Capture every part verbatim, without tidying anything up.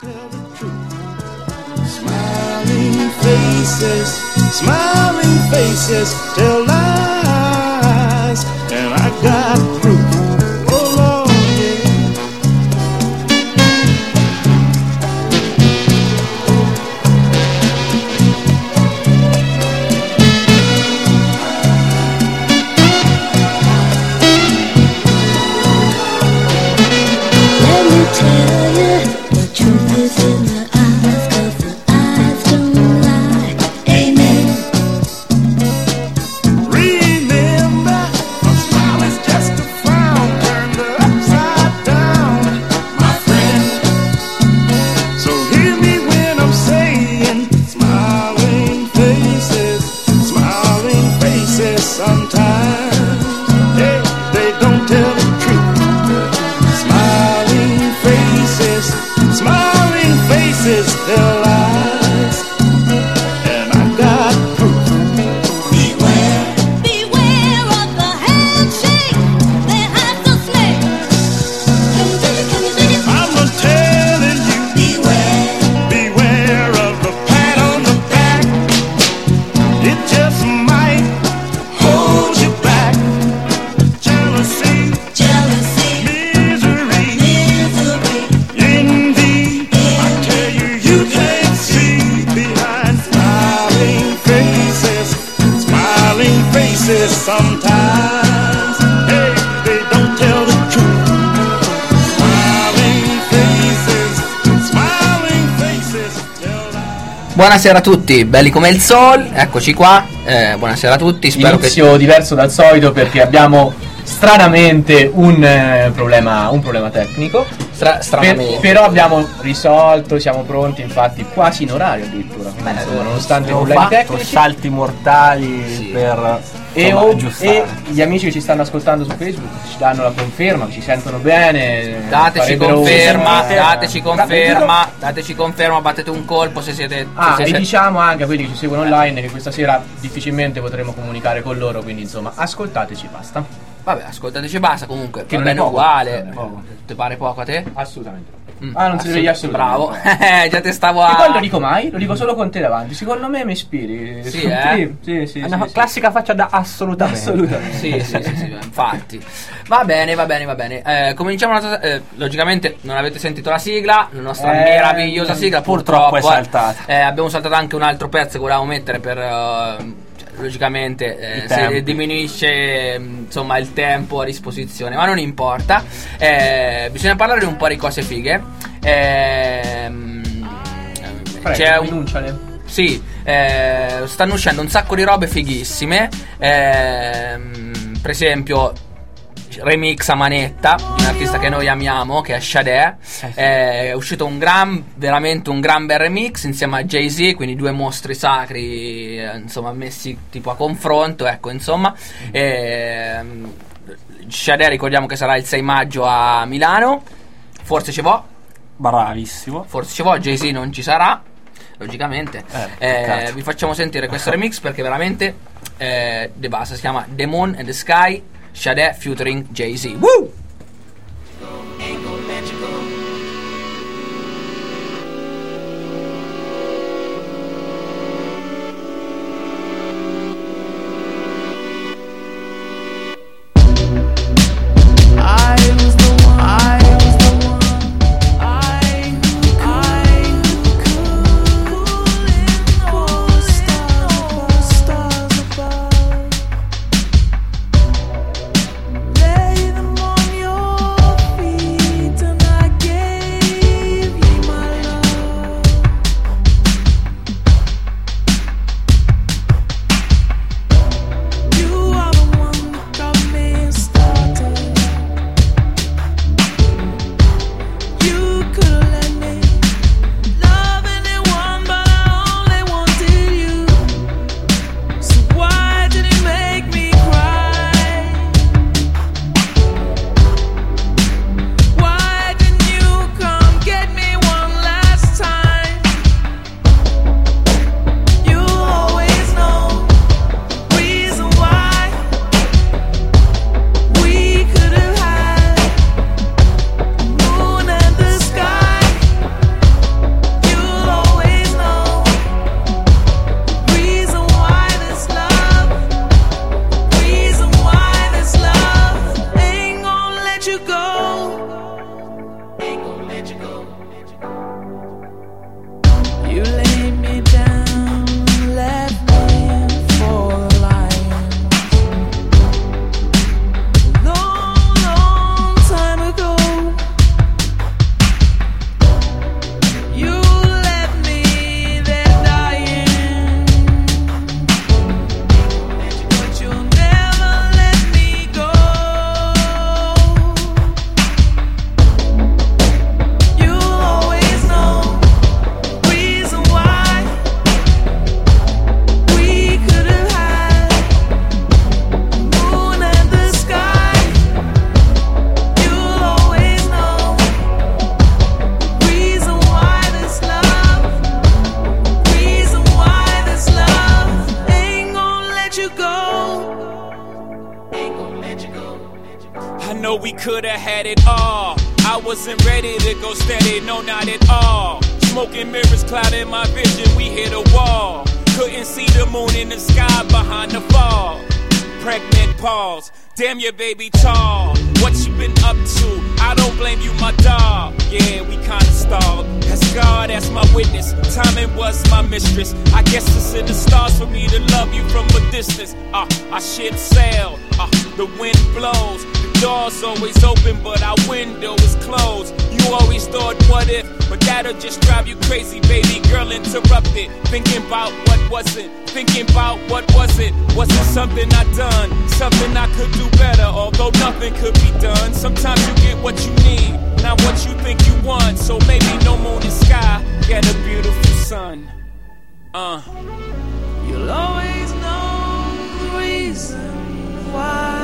Smiling faces, smiling faces tell lies, and I got proof. Oh Lord, yeah. Let me tell you, the truth is in the eyes, 'cause the eyes don't lie. Amen. Remember, a smile is just a frown turned upside down, my friend. So hear me when I'm saying, smiling faces, smiling faces sometimes, hey, they don't tell the truth. Smiling faces, smiling faces tell lies, and I got proof. Beware, beware of the handshake, they have to snake. Can you dig it, can you dig it? I'm not telling you, Beware, beware of the pat on the back. It just might hold you back. Jealousy, jealousy, misery, misery. envy. I tell you, you can't see behind smiling faces, smiling faces sometimes. Hey, they don't tell the truth. Smiling faces, smiling faces tell lies. Buonasera a tutti, belli come il sol, eccoci qua. Eh, buonasera a tutti, spero Inizio diverso dal solito perché abbiamo stranamente un eh, problema un problema tecnico. che stra- Per- stranamente. però abbiamo risolto, siamo pronti, infatti quasi in orario addirittura. Quindi, insomma, nonostante i Abbiamo problemi fatto tecnici. salti mortali Sì. per E, insomma, o- aggiustare. e gli amici che ci stanno ascoltando su Facebook ci danno la conferma, che ci sentono bene. Dateci farebbero- conferma, eh, dateci eh, conferma, dateci conferma, battete un colpo se siete... Ah, se e siete- diciamo anche a quelli che ci seguono online che questa sera difficilmente potremo comunicare con loro, quindi insomma ascoltateci, basta. Vabbè, ascoltateci, basta comunque, Che va non è bene poco. uguale. Non è poco. Ti pare poco a te? Assolutamente. Mm, Ah, non si deve assolut- assolutamente. Bravo, Eh, già te stavo a... E poi lo dico mai? Lo dico solo con te davanti. Secondo me mi ispiri. Sì, eh? Sì, sì, sì, È una sì, classica faccia da assolutamente. Assolutamente. Sì, sì, sì, sì, infatti. Va bene, va bene, va bene. Eh, cominciamo una eh, logicamente non avete sentito la sigla, la nostra Eh, meravigliosa sigla, purtroppo purtroppo. è eh, saltata. eh, abbiamo saltato anche un altro pezzo che volevamo mettere per eh, cioè, logicamente eh, I se tempi. diminuisce mh, insomma il tempo a disposizione, ma non importa. Eh, bisogna parlare di un po' di cose fighe. Ehm, Prego, c'è un denunciale. sì, eh, stanno uscendo un sacco di robe fighissime. Ehm, per esempio, remix a manetta di un artista che noi amiamo, che è Sade. È uscito un gran, veramente un gran bel remix insieme a Jay-Z, quindi due mostri sacri, eh, insomma, messi tipo a confronto, ecco, insomma. Ehm, Sade, ricordiamo che sarà il sei maggio a Milano. Forse ci va. Bravissimo. Forse ci vuole, Jay-Z non ci sarà, logicamente. Eh, Eh, peccato. vi facciamo sentire questo remix perché veramente eh, de basta, si chiama The Moon and the Sky, Sade featuring Jay-Z. Woo! I was the one, I was the one, I, I could all the stars, stars above. Lay them on We could have had it all. I wasn't ready to go steady, no, not at all. Smoking mirrors clouding my vision, we hit a wall. Couldn't see the moon in the sky behind the fog. Pregnant pause, damn your baby tall. What you been up to? I don't blame you, my dog. Yeah, we kinda stalled. As God, as my witness, timing was my mistress. I guess it's in the stars for me to love you from a distance. Uh, our ship sailed, uh, the wind blows. The door's always open, but our window is closed. You always thought, what if? But that'll just drive you crazy, baby girl, interrupted. Thinking about what wasn't, thinking about what wasn't. Wasn't something I done, something I could do better. Although nothing could be done, sometimes you get what you need, not what you think you want. So maybe no moon and sky, get a beautiful sun. Uh. You'll always know the reason why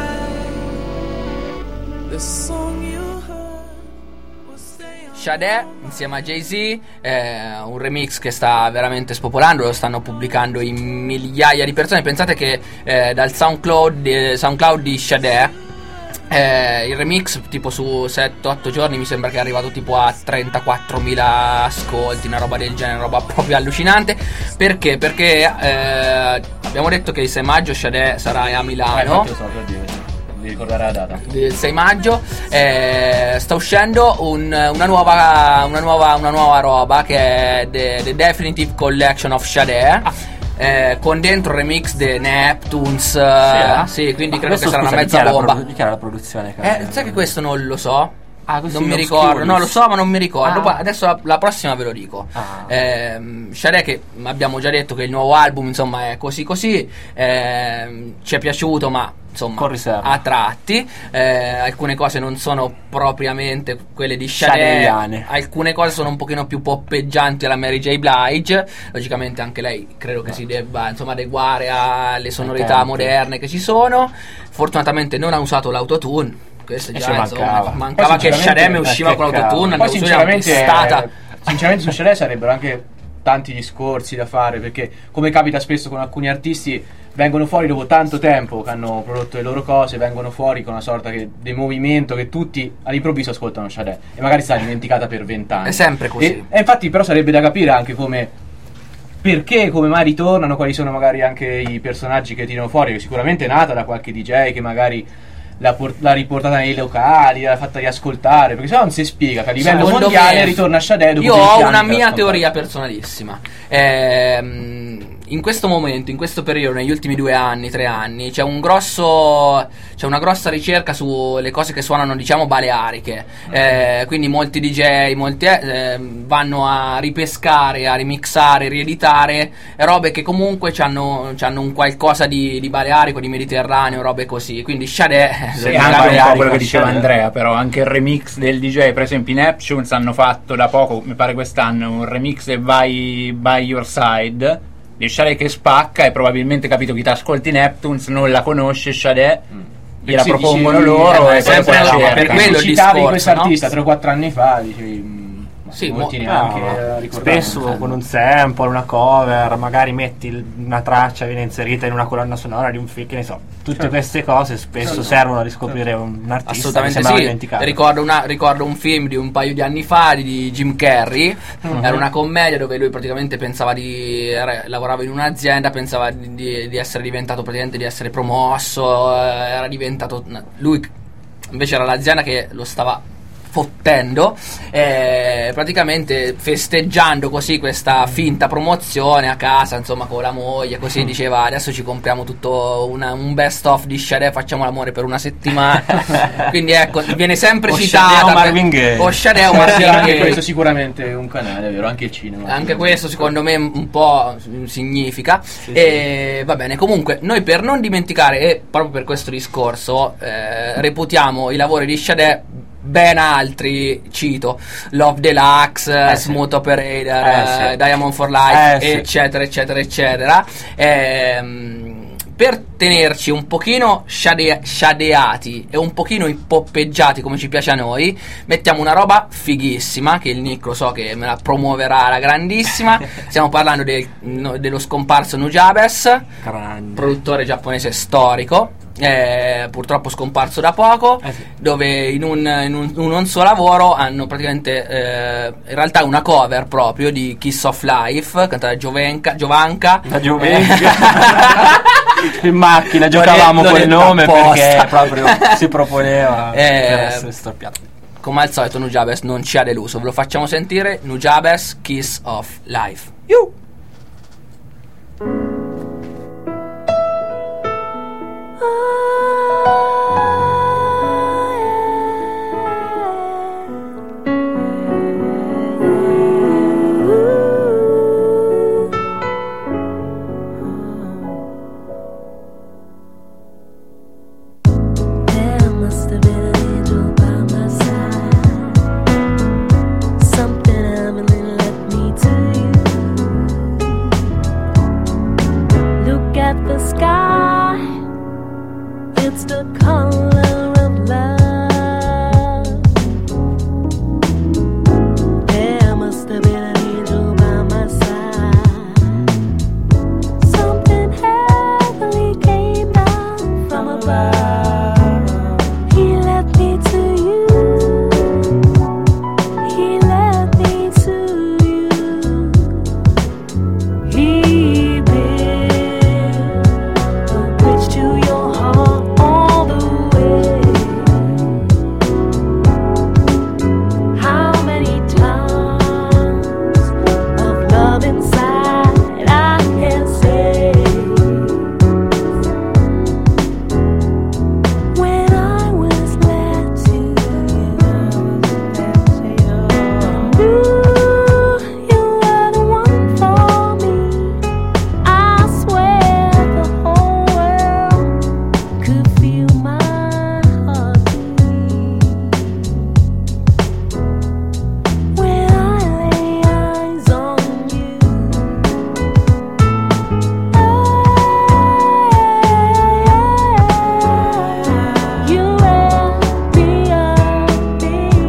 the song you heard will stay on. Sade insieme a Jay-Z, eh, un remix che sta veramente spopolando, lo stanno pubblicando in migliaia di persone. Pensate che eh, dal SoundCloud, eh, SoundCloud di Sade, eh, il remix tipo su sette otto giorni mi sembra che è arrivato tipo a trentaquattromila ascolti, una roba del genere, una roba proprio allucinante. Perché? Perché eh, abbiamo detto che il sei maggio Sade sarà a Milano. Eh, so, per dire. Di ricordare la data Del sei maggio eh, sta uscendo un, una nuova una nuova una nuova roba che è The, The Definitive Collection of Sade, ah. eh, con dentro il remix di Neptunes, sì, eh? sì, quindi Ma credo che sarà scusa, una mezza chi bomba. Produ- chi era la produzione? Eh, sai che questo non lo so. Ah, non mi ricordo, no, lo so, ma non mi ricordo. Ah. Poi adesso la, la prossima ve lo dico. Ah. Eh, Sade, che abbiamo già detto che il nuovo album insomma è così così. Eh, ci è piaciuto, ma insomma Con riserva. a tratti. Eh, alcune cose non sono propriamente quelle di Sade. Shadeiane. Alcune cose sono un pochino più poppeggianti alla Mary J. Blige. Logicamente anche lei credo che si debba insomma adeguare alle sonorità tempi. moderne che ci sono. Fortunatamente non ha usato l'autotune. Questo E già, ci insomma, mancava. mancava Poi che sinceramente- Sade usciva eh, con che l'autotune. Poi l'autotune sinceramente, è stata eh, sinceramente su Sade sarebbero anche tanti discorsi da fare, perché come capita spesso con alcuni artisti, vengono fuori dopo tanto tempo che hanno prodotto le loro cose, vengono fuori con una sorta che, di movimento che tutti all'improvviso ascoltano Sade e magari sta dimenticata per vent'anni. È sempre così. E, e infatti però sarebbe da capire anche come, perché, come mai ritornano, quali sono magari anche i personaggi che tirano fuori, che sicuramente è nata da qualche D J che magari l'ha, por- l'ha riportata nei locali, l'ha fatta riascoltare, perché sennò non si spiega che a livello Secondo mondiale me- ritorna Sade dopo Io venti ho anni una che mia l'ha teoria scomparsa. personalissima. Ehm, in questo momento, in questo periodo, negli ultimi due anni, tre anni, c'è un grosso, c'è una grossa ricerca sulle cose che suonano, diciamo, baleariche. Eh, quindi molti D J, molti eh, vanno a ripescare, a remixare, rieditare robe che comunque c'hanno, c'hanno un qualcosa di, di balearico, di mediterraneo, robe così. Quindi Sade Sì, Sì, anche un po' magari quello che diceva Sade. Andrea, però anche il remix del D J, per esempio i Neptunes hanno fatto da poco, mi pare quest'anno, un remix del By, By Your Side di Sade che spacca, e probabilmente, capito, chi ti ascolti Neptunes non la conosce Sade, gliela Sì, propongono dici- loro eh, e poi sempre la no, cerca. per quello il citavi discorso, questo artista no? tre o quattro anni fa, dicevi, mm, ma Sì, molti mo- neanche No, eh, ricordavano. spesso con un sample, una cover, magari metti il- una traccia, viene inserita in una colonna sonora di un film, che ne so. Tutte Certo. queste cose spesso Certo. servono a riscoprire un artista che Assolutamente sembrava sì. dimenticato. Ricordo, una, ricordo un film di un paio di anni fa di, di Jim Carrey. Mhm. Era una commedia dove lui praticamente pensava di era- lavorava in un'azienda, pensava di, di- di essere diventato praticamente di essere promosso, eh, era diventato lui invece era l'azienda che lo stava fottendo, eh, praticamente festeggiando così questa finta promozione a casa, insomma, con la moglie, così diceva adesso ci compriamo tutto una- un best of di Sade, facciamo l'amore per una settimana. Quindi ecco, viene sempre O citata Sade o per- Marvin Gaye. o Sade o Sì, Marvin anche Gaye. questo sicuramente è un canale, vero? Anche il cinema. Anche questo secondo me un po' significa. E va bene, comunque noi, per non dimenticare, e proprio per questo discorso, eh, reputiamo i lavori di Sade ben altri, cito Love Deluxe, Eh, Smooth sì. Operator, Eh, eh, sì. Diamond for Life, Eh, sì. eccetera eccetera eccetera. Ehm, per tenerci un pochino shade- shadeati e un pochino impoppeggiati come ci piace a noi, mettiamo una roba fighissima che il Nick lo so che me la promuoverà alla grandissima. Stiamo parlando del- no, dello scomparso Nujabes, Grande. produttore giapponese storico. eh, purtroppo scomparso da poco, Eh sì. dove in un, in un, in un suo lavoro hanno praticamente eh, in realtà una cover proprio di Kiss of Life cantata da Giovenca, Giovanca. Da Giovenca. Eh, In macchina L'ho giocavamo detto quel nome apposta. perché proprio si proponeva Eh, per essere storpiato. come al solito Nujabes non ci ha deluso, ve lo facciamo sentire. Nujabes, Kiss of Life. There must have been an angel by my side. Something heavenly led me to you. Look at the sky, it's the color of love. There must have been an angel by my side. Something heavenly came down from above. He led me to you. He led me to you. He built a bridge to your heart all the way. How many times of love inside I can say. When I was led to you, you were the one for me. I swear the whole world could feel my heartbeat. When I lay eyes on you, you let me up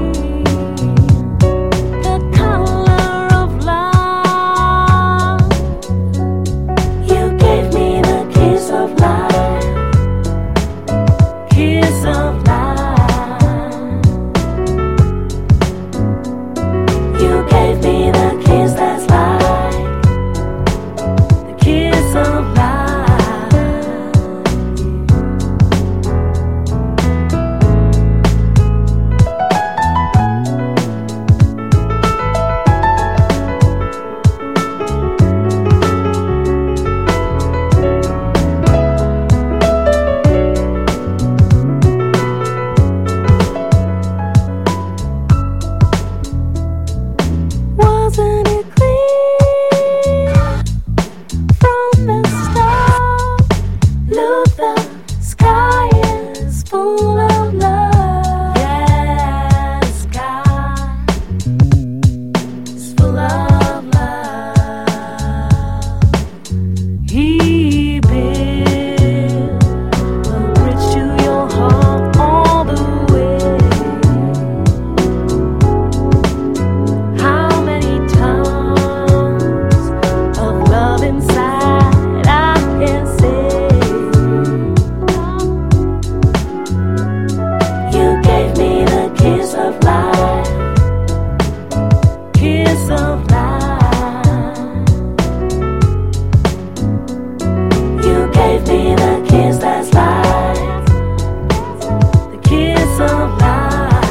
the color of love. You gave me the kiss of life, kiss of life. You gave me the kiss that's like the kiss of life. Wasn't it clear from the start? Look, the sky is full of love. Yeah, the sky is full of love. He built a bridge to your heart all the way. How many times of love inside I can say. You gave me the kiss of life, kiss of life. You gave me the kiss that's like the kiss of life.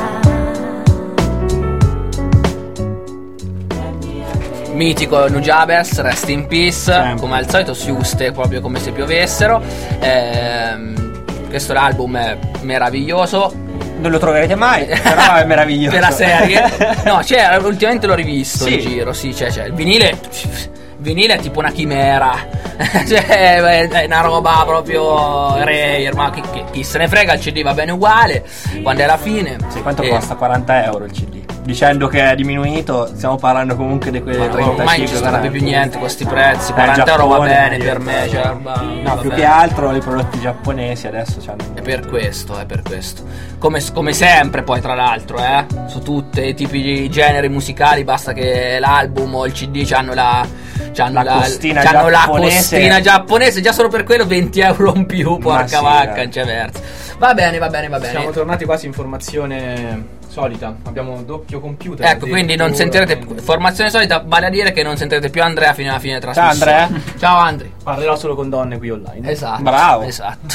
Mitico Nujabes, rest in peace. Sempre. Come al solito si uste proprio come se piovessero. Ehm, questo l'album è meraviglioso. Non lo troverete mai, però è meraviglioso. Per la serie. No, c'è, ultimamente l'ho rivisto Sì. in giro, sì, c'è, c'è. Il vinile vinile è tipo una chimera. Cioè è è una roba proprio rare, ma chi, chi- chi se ne frega, il C D va bene uguale quando è alla fine. Sì, quanto E- costa? quaranta euro il C D. Dicendo che è diminuito, stiamo parlando comunque di quelle Ma ormai non trentacinque ci sarebbe più niente con questi prezzi. Eh, quaranta euro va Giappone, bene eh, per me, cioè, va- No, va più bene. che altro i prodotti giapponesi adesso c'hanno. È per questo, è per questo. Come, come sempre, poi, tra l'altro, eh, su tutti i tipi di generi musicali, basta che l'album o il C D c'hanno la, C'hanno La costina c'hanno la giapponese. costina giapponese, già solo per quello venti euro in più, porca sì, vacca, eh. non c'è verso. Va bene, va bene, va bene. Siamo tornati quasi in formazione solita. Abbiamo doppio computer. Ecco, quindi non sentirete formazione solita, vale a dire che non sentirete più Andrea fino alla fine della Ciao trasmissione. Andrea. Ciao Andrea. Parlerò solo con donne qui online. Esatto. Bravo. Esatto.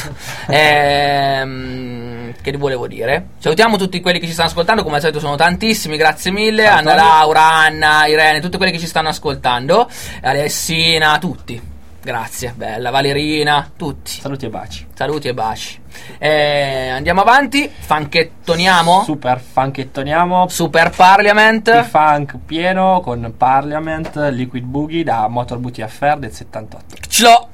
Ehm, che vi volevo dire? Salutiamo tutti quelli che ci stanno ascoltando, come al solito sono tantissimi, grazie mille. Ciao, Anna Antonio. Laura, Anna, Irene, tutti quelli che ci stanno ascoltando. Alessina, tutti. Grazie, bella, Valerina, tutti. Saluti e baci. Saluti e baci. Eh, andiamo avanti. Fanchettoniamo. Super funkettoniamo. Super Parliament. Il funk pieno con Parliament, Liquid Boogie da Motor Booty Affair del settantotto. Ce l'ho.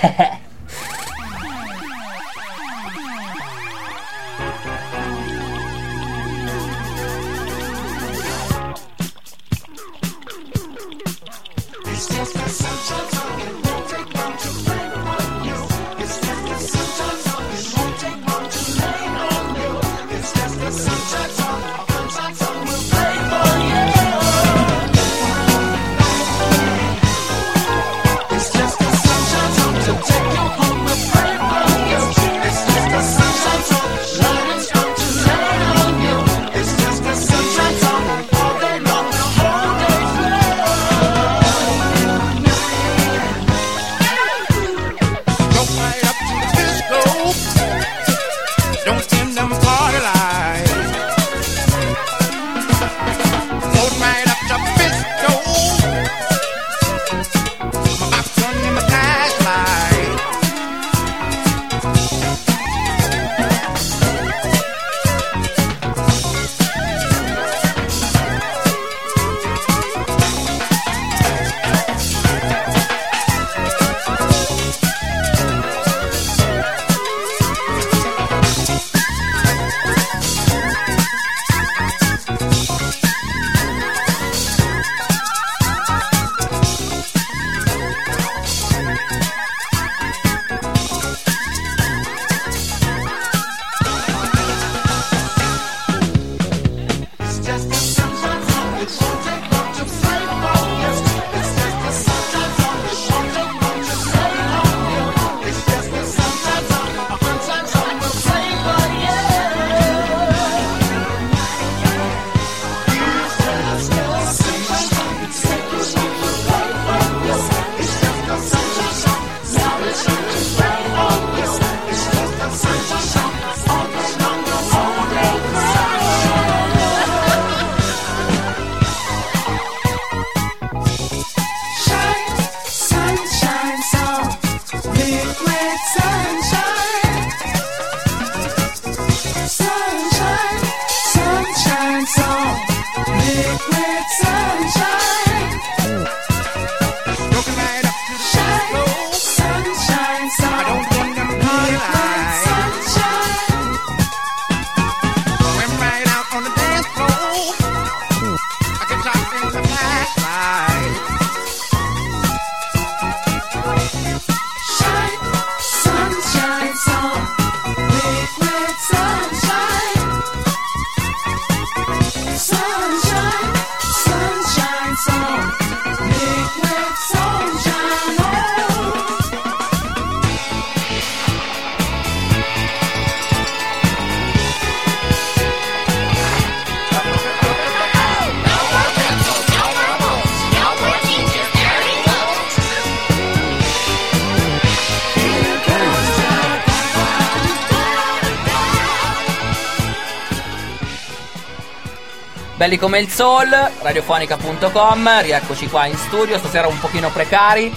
Belli come il Soul, radiofonica punto com, rieccoci qua in studio, stasera un pochino precari,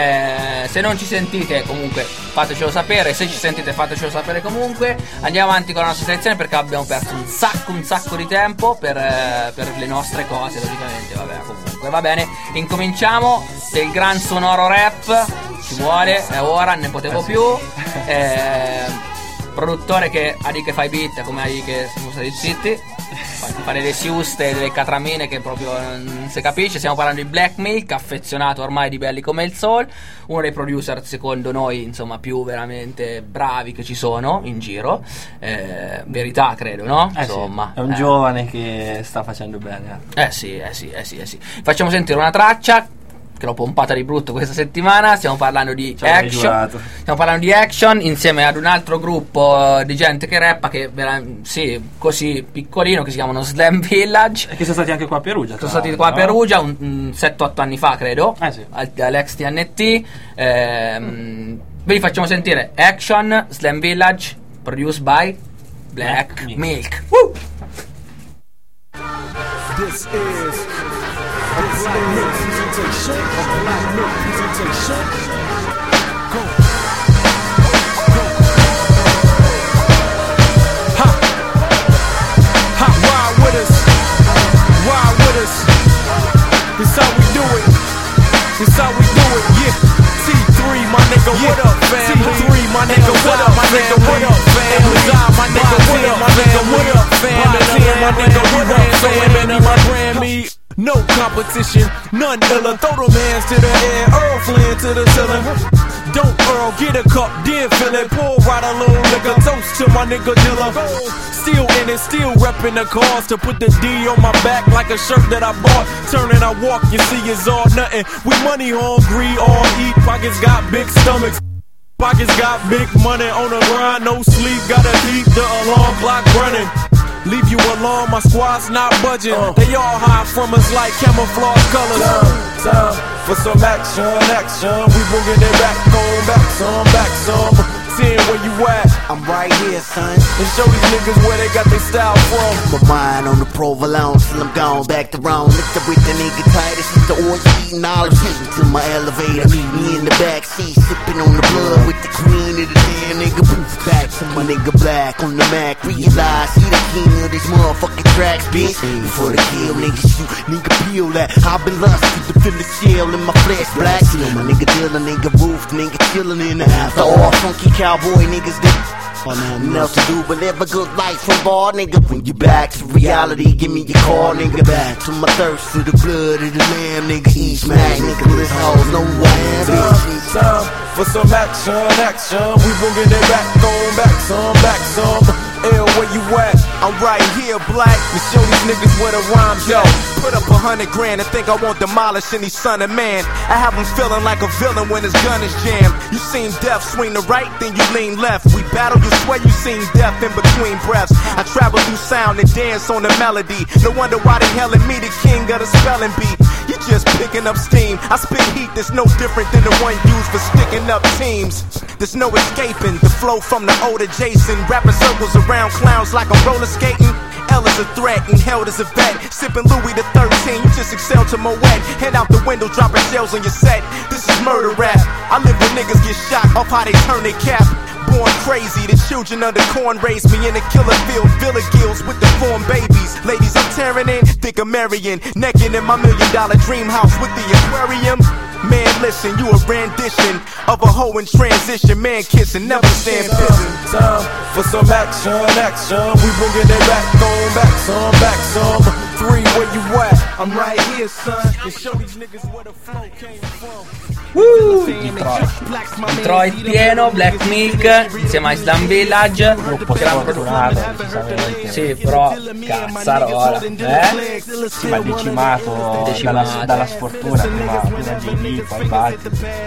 eh, se non ci sentite comunque fatecelo sapere, se ci sentite fatecelo sapere comunque. Andiamo avanti con la nostra selezione perché abbiamo perso un sacco un sacco di tempo per, eh, per le nostre cose, logicamente, vabbè, comunque va bene. Incominciamo del gran sonoro rap, ci vuole, è ora, ne potevo più. eh, Produttore che ha di che fa i beat, come ha di che siamo stati zitti, fare le siuste, delle catramine che proprio non si capisce. Stiamo parlando di Black Milk, affezionato ormai di Belli come il Soul, uno dei producer secondo noi insomma più veramente bravi che ci sono in giro, eh, verità credo, no? Eh Insomma, sì, è un eh. giovane che sta facendo bene. Eh sì, eh sì, eh sì, eh sì. Facciamo sentire una traccia che l'ho pompata di brutto questa settimana. Stiamo parlando di Ci avrei Action. giurato. Stiamo parlando di Action insieme ad un altro gruppo di gente che rappa, che vera- sì, così piccolino, che si chiamano Slam Village. E che sono stati anche qua a Perugia. Sono tra stati qua a l'altro, no? Perugia un, un sette otto anni fa, credo. Eh sì. al- All'ex T N T. Ehm, ve li facciamo sentire. Action, Slam Village, produced by Black Black Milk. Milk. Woo! This is a Black Milk presentation. A Black Milk presentation. Go. Go. Ha. Ha. Ride with us. Ride with us. This how we do it. This how we do it. Yeah. T three, my nigga, what up, family? T three, my nigga, what up, my nigga, what up, family? My nigga, what up, my nigga, what up, family? My nigga, what up, family? My Grammy. No competition, none iller. Throw them hands to the air, Earl Flynn to the ceiling. Don't Earl, get a cup, then fill it. Pour right a little nigga, toast to my nigga Dilla. Still in it, still reppin' the cause. To put the D on my back like a shirt that I bought. Turn and I walk, you see it's all nothing. We money hungry, all eat. Pockets got big stomachs. Pockets got big money on the grind, no sleep. Gotta keep the alarm clock running. Leave you alone, my squad's not budging. Uh. They all hide from us like camouflage colors. Time, time for some action, action. We bringing it back home, back some, back some. Seeing where you at, I'm right here, son. and show these niggas where they got their style from. My mind on the provolone till I'm gone back to Rome. Lift up with the nigga Titus, with the orange eating olives. Heading to my elevator, me in the back seat, sipping on the blood with the queen of the damn nigga. Poof, back to my nigga Black on the Mac. Realize he the king of these motherfucking tracks, bitch. Before the kill, nigga shoot, nigga peel that. I've been lost to the feel the shell in my flesh, black. See my nigga Dylan, nigga Roof, nigga chillin' in the after all funky cowboy niggas that nothing else to do but live a good life from bar, nigga. When you back to reality, give me your call, nigga. Back to my thirst for the blood of the lamb, nigga. Eat smack, nigga. This hoes know who I am, bitch. Time, time for some action, action. We bringing it back, going back some, back some. L, where you at? I'm right here, Black. You show these niggas where the rhymes yo. Put up a hundred grand and think I won't demolish any son of man. I have him feeling like a villain when his gun is jammed. You seen death swing the right, then you lean left. We battle, you swear you seen death in between breaths. I travel through sound and dance on the melody. No wonder why they hailing me the king of the spelling bee. You just picking up steam. I spit heat that's no different than the one used for sticking up teams. There's no escaping the flow from the older Jason. Rapping circles around clowns like I'm roller skating. L is a threat and held as a vet. Sipping Louis the thirteen, you just excel to Moet. Head out the window, dropping shells on your set. This is murder rap. I live where niggas get shot off how they turn their cap. Born crazy, the children of the corn raised me in the killer field. Villa gills with the form babies. Ladies, I'm tearing in, think I'm marrying. Naked in my million dollar dream house with the aquarium. Man, listen, you a rendition of a hoe in transition. Man kissing, never stand pissing. Time for some action, action. We bringing it back, going back some, back some. Three, where you at? I'm right here, son. And show these niggas where the flow came from. Woo! Detroit pieno, Black Milk insieme a Slam Village. Gruppo sfortunato, decisamente. Sì, però cazzarola, eh? Sì, ma decimato, Decimato. Dalla, dalla sfortuna, prima, prima J D, poi Batti.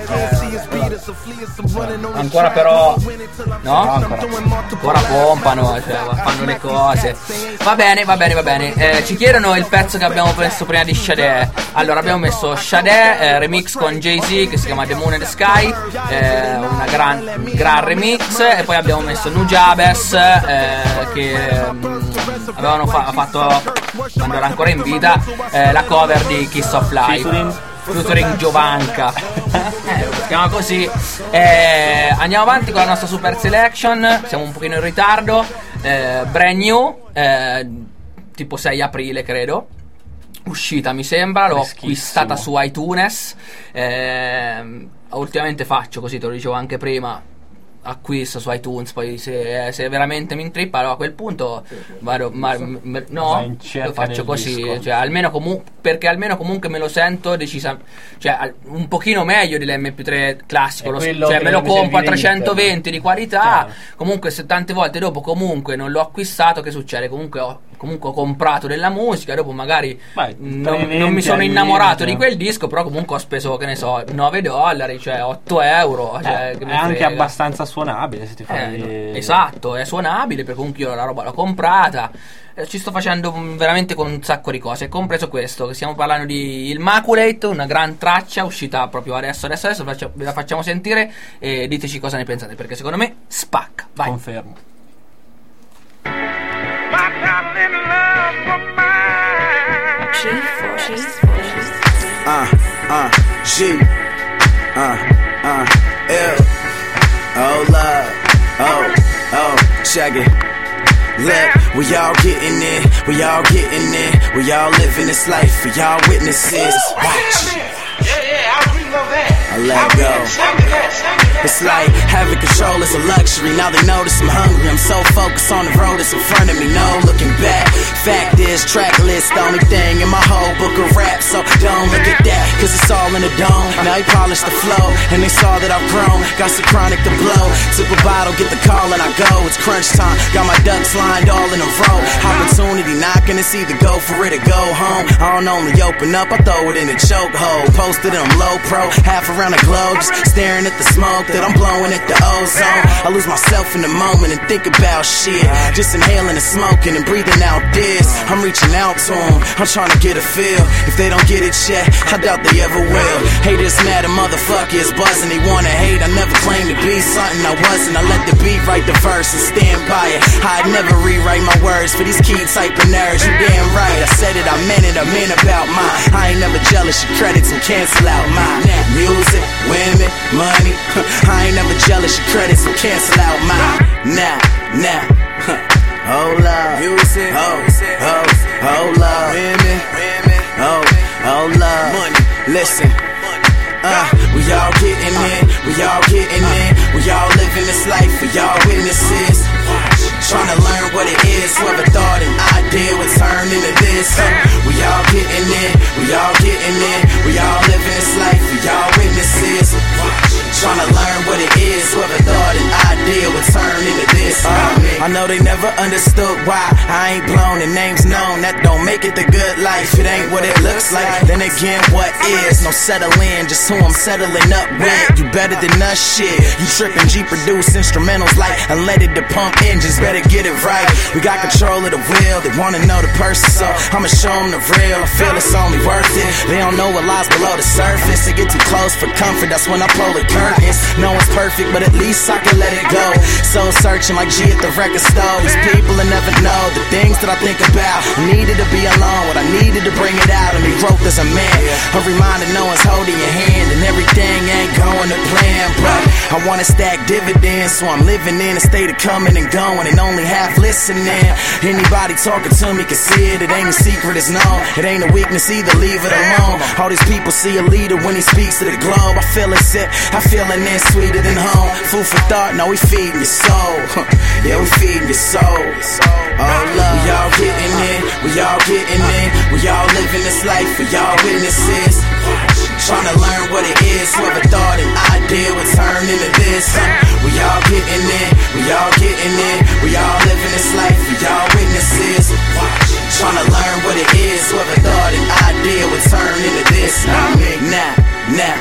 Ancora però no? No, ancora. Ancora pompano, cioè fanno le cose. Va bene, va bene, va bene. Eh, ci chiedono il pezzo che abbiamo messo prima di Sade. Allora abbiamo messo Sade, eh, remix con Jay-Z che si chiama The Moon and the Sky, eh, una gran, un gran remix. E poi abbiamo messo Nujabes, eh, che um, avevano fa- fatto quando era ancora in vita, eh, la cover di Kiss of Life featuring Giovanka. Eh, si chiama così. Eh, andiamo avanti con la nostra super selection. Siamo un pochino in ritardo. eh, Brand new, eh, tipo sei aprile credo uscita, mi sembra. L'ho acquistata su iTunes. eh, Ultimamente faccio così, te lo dicevo anche prima, acquisto su iTunes, poi se, se veramente mi intrippa, allora a quel punto vado, ma, m- no, lo faccio così, cioè almeno comu- perché almeno comunque me lo sento decisa, cioè al- un pochino meglio dell'emme pi tre classico, lo, cioè me lo compro a trecentoventi di qualità. Chiaro. Comunque se tante volte dopo comunque non l'ho acquistato, che succede? Comunque ho comunque ho comprato della musica, dopo magari Beh, mh, per non, eventi, non mi sono al innamorato limite. di quel disco, però comunque ho speso, che ne so, nove dollari, cioè otto euro, cioè, Eh, che è mi anche frega. abbastanza suonabile se ti fai... Eh, esatto, è suonabile perché comunque io la roba l'ho comprata. Eh, ci sto facendo mm, veramente con un sacco di cose, compreso questo, che stiamo parlando di Immaculate, una gran traccia uscita proprio adesso, adesso, adesso faccia- ve la facciamo sentire e diteci cosa ne pensate, perché secondo me spacca. Vai. Confermo. My darling love for mine. Uh, uh, G, uh, uh, L, oh love, oh, oh, check it. Look, we all getting it, we all getting it, we all living this life for y'all witnesses. Watch. Yeah, yeah, I agree with that. I let go. It's like having control is a luxury. Now they notice I'm hungry. I'm so focused on the road that's in front of me. No looking back. Fact is, track list, the only thing in my whole book of rap. So don't look at that, cause it's all in the dome. Now he polished the flow, and they saw that I've grown. Got some chronic to blow. Sip a bottle, get the call, and I go. It's crunch time. Got my ducks lined all in a row. Opportunity knocking, it's either go for it or go home. I don't only open up, I throw it in the chokehold. Posted in low pro, half around the globe, just staring at the smoke that I'm blowing at the ozone. I lose myself in the moment and think about shit. Just inhaling and smoking and breathing out this. I'm reaching out to them, I'm trying to get a feel. If they don't get it yet, I doubt they ever will. Haters mad, a motherfucker is buzzing. They wanna hate, I never claimed to be something I wasn't. I let the beat write the verse and stand by it. I'd never rewrite my words for these key type of nerds. You damn right, I said it, I meant it, I meant about mine. I ain't never jealous, you credits and cancel out mine. Music, women, money. I ain't never jealous, your credits will cancel out mine. Now, now. Oh love, music, oh, oh, oh love, women, oh, oh love, money. Listen, uh, we all getting in, we all getting in, we all living this life for y'all witnesses. Trying to learn what it is, whoever thought an idea would turn into this. We all getting in, we all getting in, we all living this life for y'all witnesses. Trying to learn what it is, whoever thought an idea would turn into this. Uh, I know they never understood why I ain't blown and names known. That don't make it the good life, it ain't what it looks like. Then again, what is? No settling, just who I'm settling up with. You better than us, shit. You trippin' G produce instrumentals like unleaded to pump engines, better get it right. We got control of the wheel, they wanna know the person, so I'ma show them the real. I feel it's only worth it. They don't know what lies below the surface. They get too close for comfort, that's when I pull the curtains. No one's perfect, but at least I can let it go. Soul searching like G at the record store. These people will never know the things that I think about. I needed to be alone, what I needed to bring it out. And me growth as a man, a reminder no one's holding your hand, and everything ain't going to plan. But I wanna stack dividends, so I'm living in a state of coming and going, and only half listening. Anybody talking to me can see it, it ain't a secret, it's known. It ain't a weakness either, leave it alone. All these people see a leader when he speaks to the globe. I feel it's it, I feeling it sweeter than home. Food for thought, no, we feeding your soul. Yeah, we feeding your soul. Oh love, we all getting in, we all getting in, we all living this life for y'all witnesses. Trying to learn what it is, whoever thought an idea would turn into this. We all getting in, we all getting in, we all living this life for y'all witnesses. Trying to learn what it is, whoever thought an idea would turn into this. Now, now,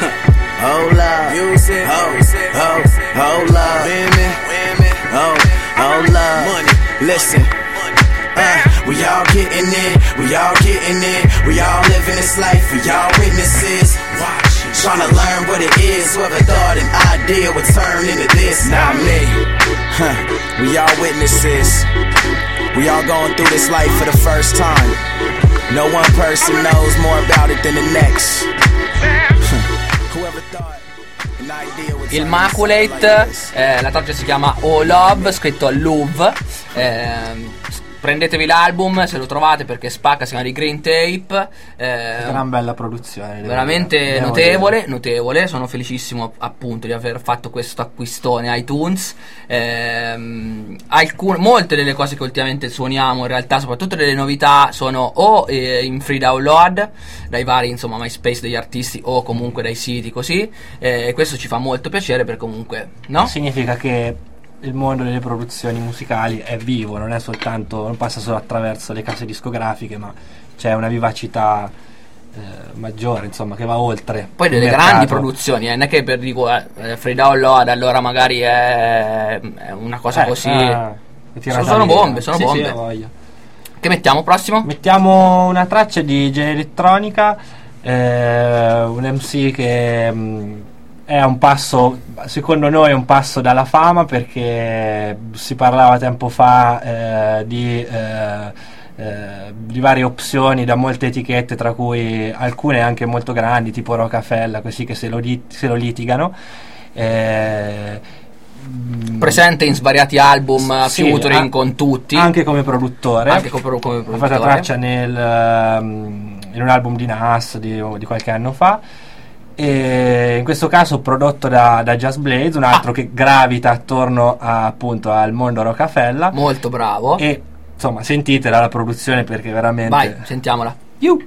oh love, music, oh, oh, oh love, women, oh, oh love, money. Listen, uh, we all getting in, we all getting in, we all living this life for y'all witnesses. Trying to learn what it is, whoever thought an idea would turn into this. Not me, huh? We all witnesses. We all going through this life for the first time. No one person knows more about it than the next. Whoever thought an idea would turn Immaculate, eh, la traccia si chiama Oh Love, scritto Love. Eh, prendetevi l'album se lo trovate perché spacca, si chiama di Green Tape. Eh, Gran bella produzione, devo veramente dire. Devo notevole, dire. notevole. Sono felicissimo appunto di aver fatto questo acquistone iTunes. Ehm, alcune, molte delle cose che ultimamente suoniamo, in realtà, soprattutto delle novità, sono o eh, in free download dai vari, insomma, MySpace degli artisti o comunque dai siti così. E eh, questo ci fa molto piacere perché comunque, no? Significa che il mondo delle produzioni musicali è vivo, non è soltanto, non passa solo attraverso le case discografiche, ma c'è una vivacità eh, maggiore, insomma, che va oltre. Poi delle mercato. grandi produzioni, eh, non è che per dico eh, Frida Lord allora magari è, è una cosa Eh, così. ah, sono, sono bombe, sono sì, bombe. Sì, voglio. Che mettiamo prossimo? Mettiamo una traccia di J Elettronica, eh, un M C che mh, è un passo, secondo noi è un passo dalla fama, perché si parlava tempo fa eh, di, eh, eh, di varie opzioni da molte etichette, tra cui alcune anche molto grandi, tipo Rockefeller, così, che se lo, lit- se lo litigano. Eh, Presente in svariati album, sì, featuring a- con tutti, anche come produttore, anche come, come ha produttore. fatto la traccia nel, um, in un album di Nas di, di qualche anno fa, e in questo caso prodotto da, da Just Blaze, un altro Ah. che gravita attorno a, appunto al mondo Rockefeller. Molto bravo. E insomma, sentitela la produzione, perché veramente Vai, sentiamola. You.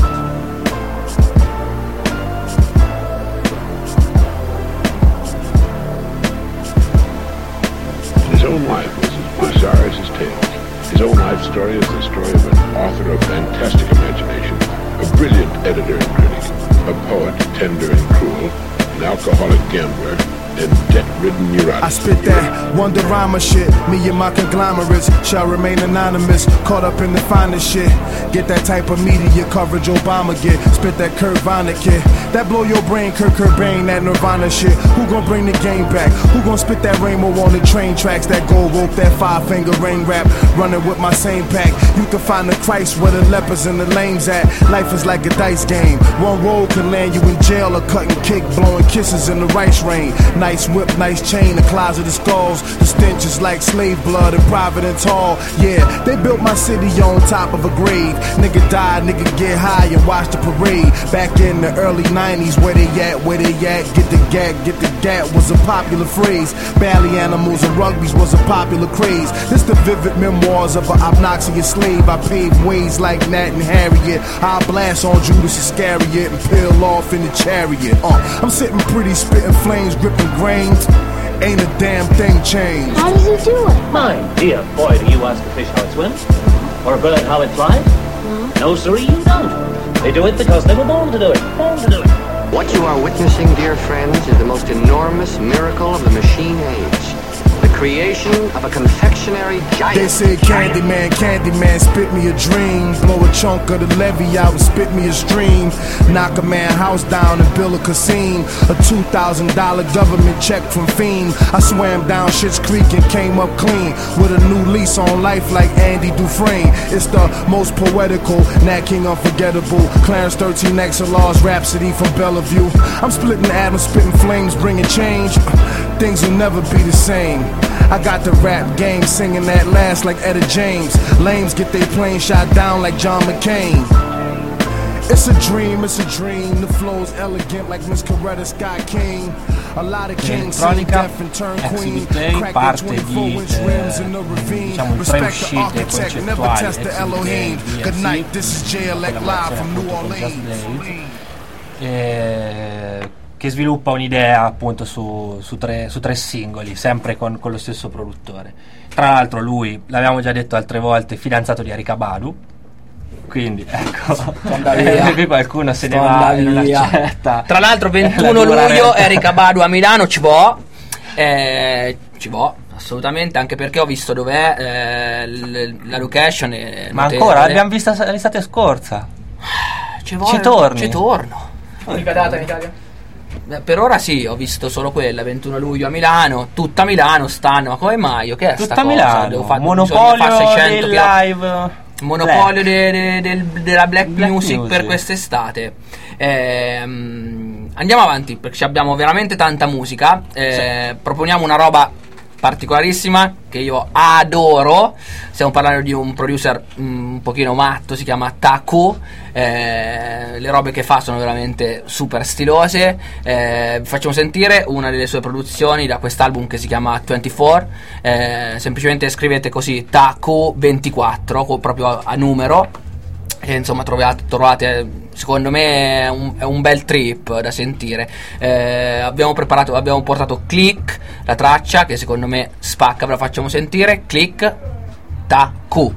His own life was as bizarre as his tales. His own life story is the story of an author of fantastic imagination, a brilliant editor and critic, a poet tender and cruel, an alcoholic gambler, and debt-ridden neurotic. I spit that Wonderama shit. Me and my conglomerates shall remain anonymous. Caught up in the finest shit. Get that type of media coverage Obama get. Spit that Kurt Vonnegut kid. That blow your brain, Kurt Cobain, that Nirvana shit. Who gon' bring the game back? Who gon' spit that rainbow on the train tracks? That gold rope, that five finger ring rap. Running with my same pack. You can find the Christ where the lepers and the lames at. Life is like a dice game. One roll can land you in jail or cutting cake, blowing kisses in the rice rain. Nice whip, nice chain, the closet of skulls. The stench is like slave blood in Providence Hall. Yeah, they built my city on top of a grave. Nigga died, nigga get high and watch the parade. Back in the early nineties, where they at, where they at? Get the gag, get the gat was a popular phrase. Bally animals and rugbies was a popular craze. This the vivid memoirs of an obnoxious slave. I paved ways like Nat and Harriet. I blast on Judas Iscariot and peel off in the chariot. Uh, I'm sitting pretty, spitting flames, gripping grains. Ain't a damn thing changed. How does he do it? My dear boy, do you ask a fish how it swims? Or a bird how it flies? No. No, sirree, you don't. They do it because they were born to do it. Born to do it. What you are witnessing, dear friends, is the most enormous miracle of the machine age. The creation of a confectionery giant. They say Candyman, Candyman, spit me a dream. Blow a chunk of the levee out and spit me a stream. Knock a man house down and build a casino. A two thousand dollar government check from Fiend. I swam down Schitt's Creek and came up clean with a new lease on life like Andy Dufresne. It's the most poetical, Nat King unforgettable. Clarence thirteen X L R's Rhapsody from Bellevue. I'm splitting atoms, spitting flames, bringing change. Things will never be the same. I got the rap game singing that last like Etta James. Lames get they plane shot down like John McCain. It's a dream, it's a dream. The flow's elegant like Miss Coretta Scott King. A lot of kings sing deaf and turn queen. Crack the twenty-four inch rims in the ravine. Respect the architect, never test the Elohim. Good night, this is J L X live from New Orleans. Eh, che sviluppa un'idea appunto su, su, tre, su tre singoli, sempre con, con lo stesso produttore. Tra l'altro lui, l'abbiamo già detto altre volte, fidanzato di Erykah Badu, quindi ecco, eh, qui qualcuno se ne va e non accetta. Tra l'altro ventuno luglio Erykah Badu a Milano, ci vo' eh, ci vo' assolutamente, anche perché ho visto dov'è eh, l- la location è ma notevole. ancora l'abbiamo vista l'estate scorsa, ci, vo- ci torni ci torno. Unica data in Italia? Per ora sì, ho visto solo quella, ventuno luglio a Milano, tutta Milano stanno, ma come mai? Io che è tutta sta Milano, cosa? Devo fare monopolio del live, monopolio de, de, del, della black, black music, music per quest'estate. Ehm, andiamo avanti perché abbiamo veramente tanta musica. Eh, sì. Proponiamo una roba particolarissima che io adoro. Stiamo parlando di un producer mm, un pochino matto, si chiama Taku. Eh, le robe che fa sono veramente super stilose. Eh, vi facciamo sentire una delle sue produzioni da quest'album che si chiama ventiquattro. Eh, semplicemente scrivete così Taku ventiquattro proprio a numero e insomma trovate, trovate secondo me è un, è un bel trip da sentire. Eh, abbiamo preparato, abbiamo portato Click, la traccia che secondo me spacca, ve la facciamo sentire. Click ta Q.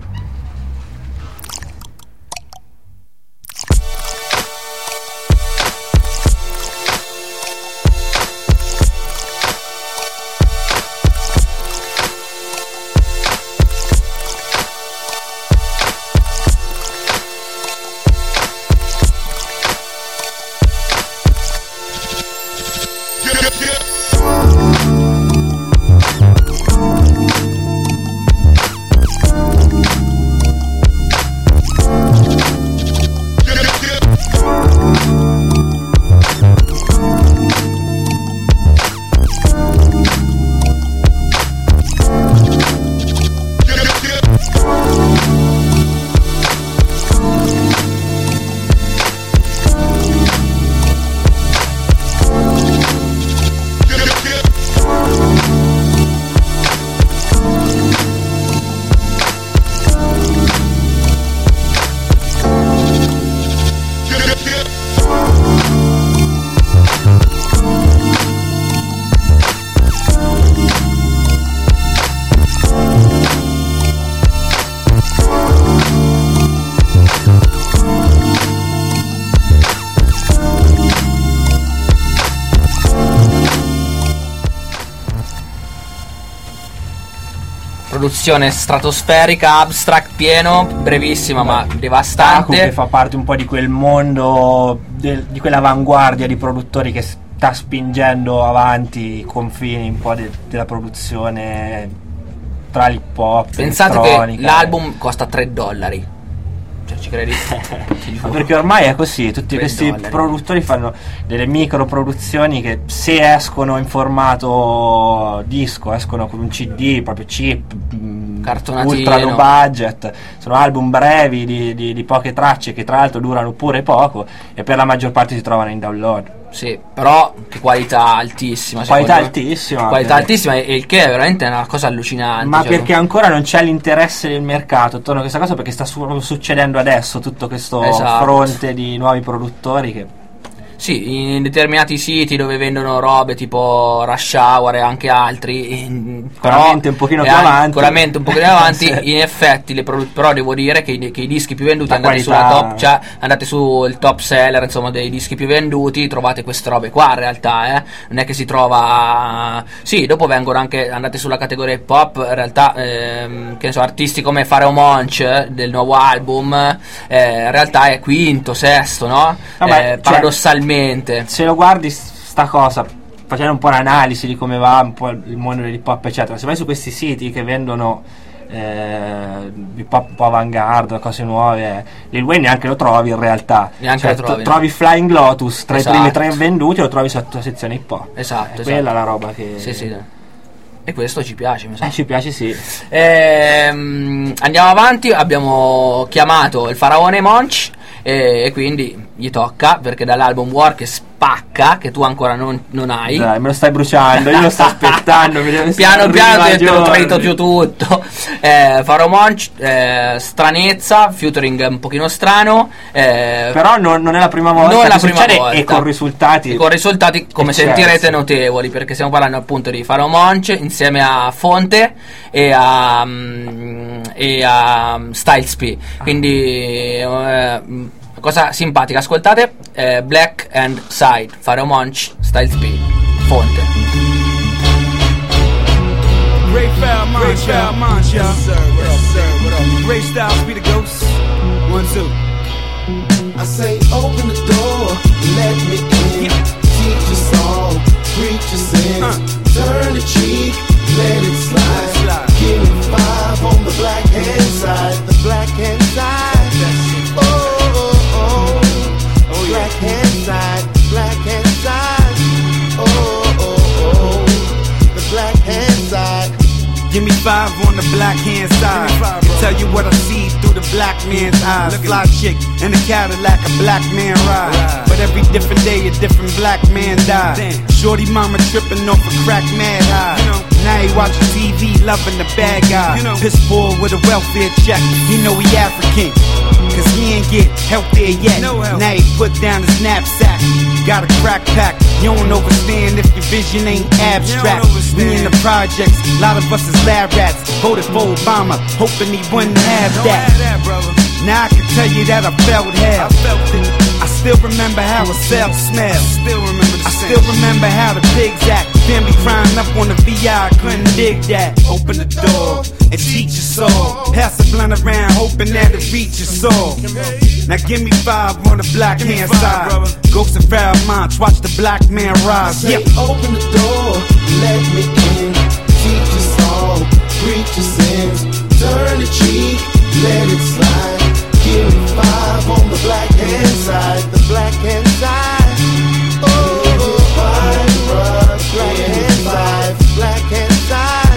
Produzione stratosferica, abstract pieno, brevissima ma devastante. Che fa parte un po' di quel mondo, del, di quell'avanguardia di produttori che sta spingendo avanti i confini un po' de, della produzione tra l'hip hop. Pensate che l'album costa tre dollari. Cioè, ci credi? Ma perché ormai è così, tutti questi dollari. produttori fanno delle micro produzioni che se escono in formato disco, escono con un C D proprio cheap, cartonatino, ultra low budget, sono album brevi di, di, di poche tracce che tra l'altro durano pure poco e per la maggior parte si trovano in download. Sì, però che qualità altissima. Qualità altissima. Qualità altissima, e il che è veramente una cosa allucinante. Ma cioè, perché ancora non c'è l'interesse del mercato attorno a questa cosa, perché sta su- succedendo adesso tutto questo esatto. fronte di nuovi produttori che... Sì, in determinati siti dove vendono robe tipo Rush Hour e anche altri, in, sicuramente un pochino più avanti, sicuramente un pochino avanti sì. In effetti le produ- però devo dire che i, che i dischi più venduti, la andate qualità... sulla top, cioè andate sul top seller, insomma, dei dischi più venduti, trovate queste robe qua in realtà, eh. Non è che si trova, sì, dopo vengono anche, andate sulla categoria hip hop, in realtà ehm, che ne so, artisti come Pharrell Monch eh, del nuovo album, eh, in realtà è quinto, sesto, no? Vabbè, eh, paradossalmente, se lo guardi sta cosa facendo un po' l'analisi di come va un po' il mondo dell'hip hop eccetera, se vai su questi siti che vendono eh, hip hop un po' avant-garde, cose nuove, Lil Wayne neanche lo trovi in realtà, neanche cioè, lo trovi, t- trovi Flying Lotus tra esatto. i primi tre venduti e lo trovi sotto la sezione hip hop, esatto, è quella esatto. la roba che sì sì, e questo ci piace, mi sa. Eh, ci piace, sì. Ehm, andiamo avanti, abbiamo chiamato il faraone Monch e, e quindi gli tocca, perché dall'album War che spacca, che tu ancora non, non hai. Dai, me lo stai bruciando, io lo sto aspettando. Piano piano te, te lo tradito più tutto. Eh, Pharrell Monch, eh, stranezza, featuring un pochino strano. Eh, Però non, non è la prima volta non che la prima succede, volta. e con risultati. E con risultati, come eccelsi. sentirete, notevoli, perché stiamo parlando appunto di Pharrell Monch insieme a Fonte e a, um, e a Styles P. Quindi eh, cosa simpatica, ascoltate, eh, Black and Side, Pharrell Monch, Styles P, Fonte. Ray Foul Monch, Foul Monch, y'all. Yes, sir, yes, sir, what up? Ray Styles be the ghost. One, two. I say open the door, let me in. Yeah. Teach a song, preach a sin. Uh. Turn the cheek, let it slide. slide. Give me five on the black hand side. The black hand side. Oh, oh, oh. oh black yeah. hand side, black hand side. Oh, oh, oh. The black hand side. Give me five on the black hand side. Five, tell you what I see through the black man's eyes. Fly chick in a Cadillac, a black man ride. Right. But every different day, a different black man die. Damn. Shorty mama tripping off a crack mad high. You know. Now he watching T V, loving the bad guy. You know. Piss poor with a welfare check. He know he African. Cause he ain't get help there yet. No help. Now he put down his knapsack. Got a crack pack. You don't understand if your vision ain't abstract. We in the projects, a lot of us is lab rats. Voted for Obama, hoping he wouldn't have that. Now I can tell you that I felt hell. I still remember how a cell smelled. I still remember how the pigs act. Family crying up on the V I, couldn't dig that. Open the door and teach us all. Pass a blunt around, hoping that it reaches all. Now give me five on the black hand side. Ghost of Fairmont, watch the black man rise. Yeah. Open the door, let me in. Teach us all, preach your sins. Turn the cheek, let it slide. Give me five on the black hand side. The black hand side. Oh, five, bruh. Black hand side. Black hand side.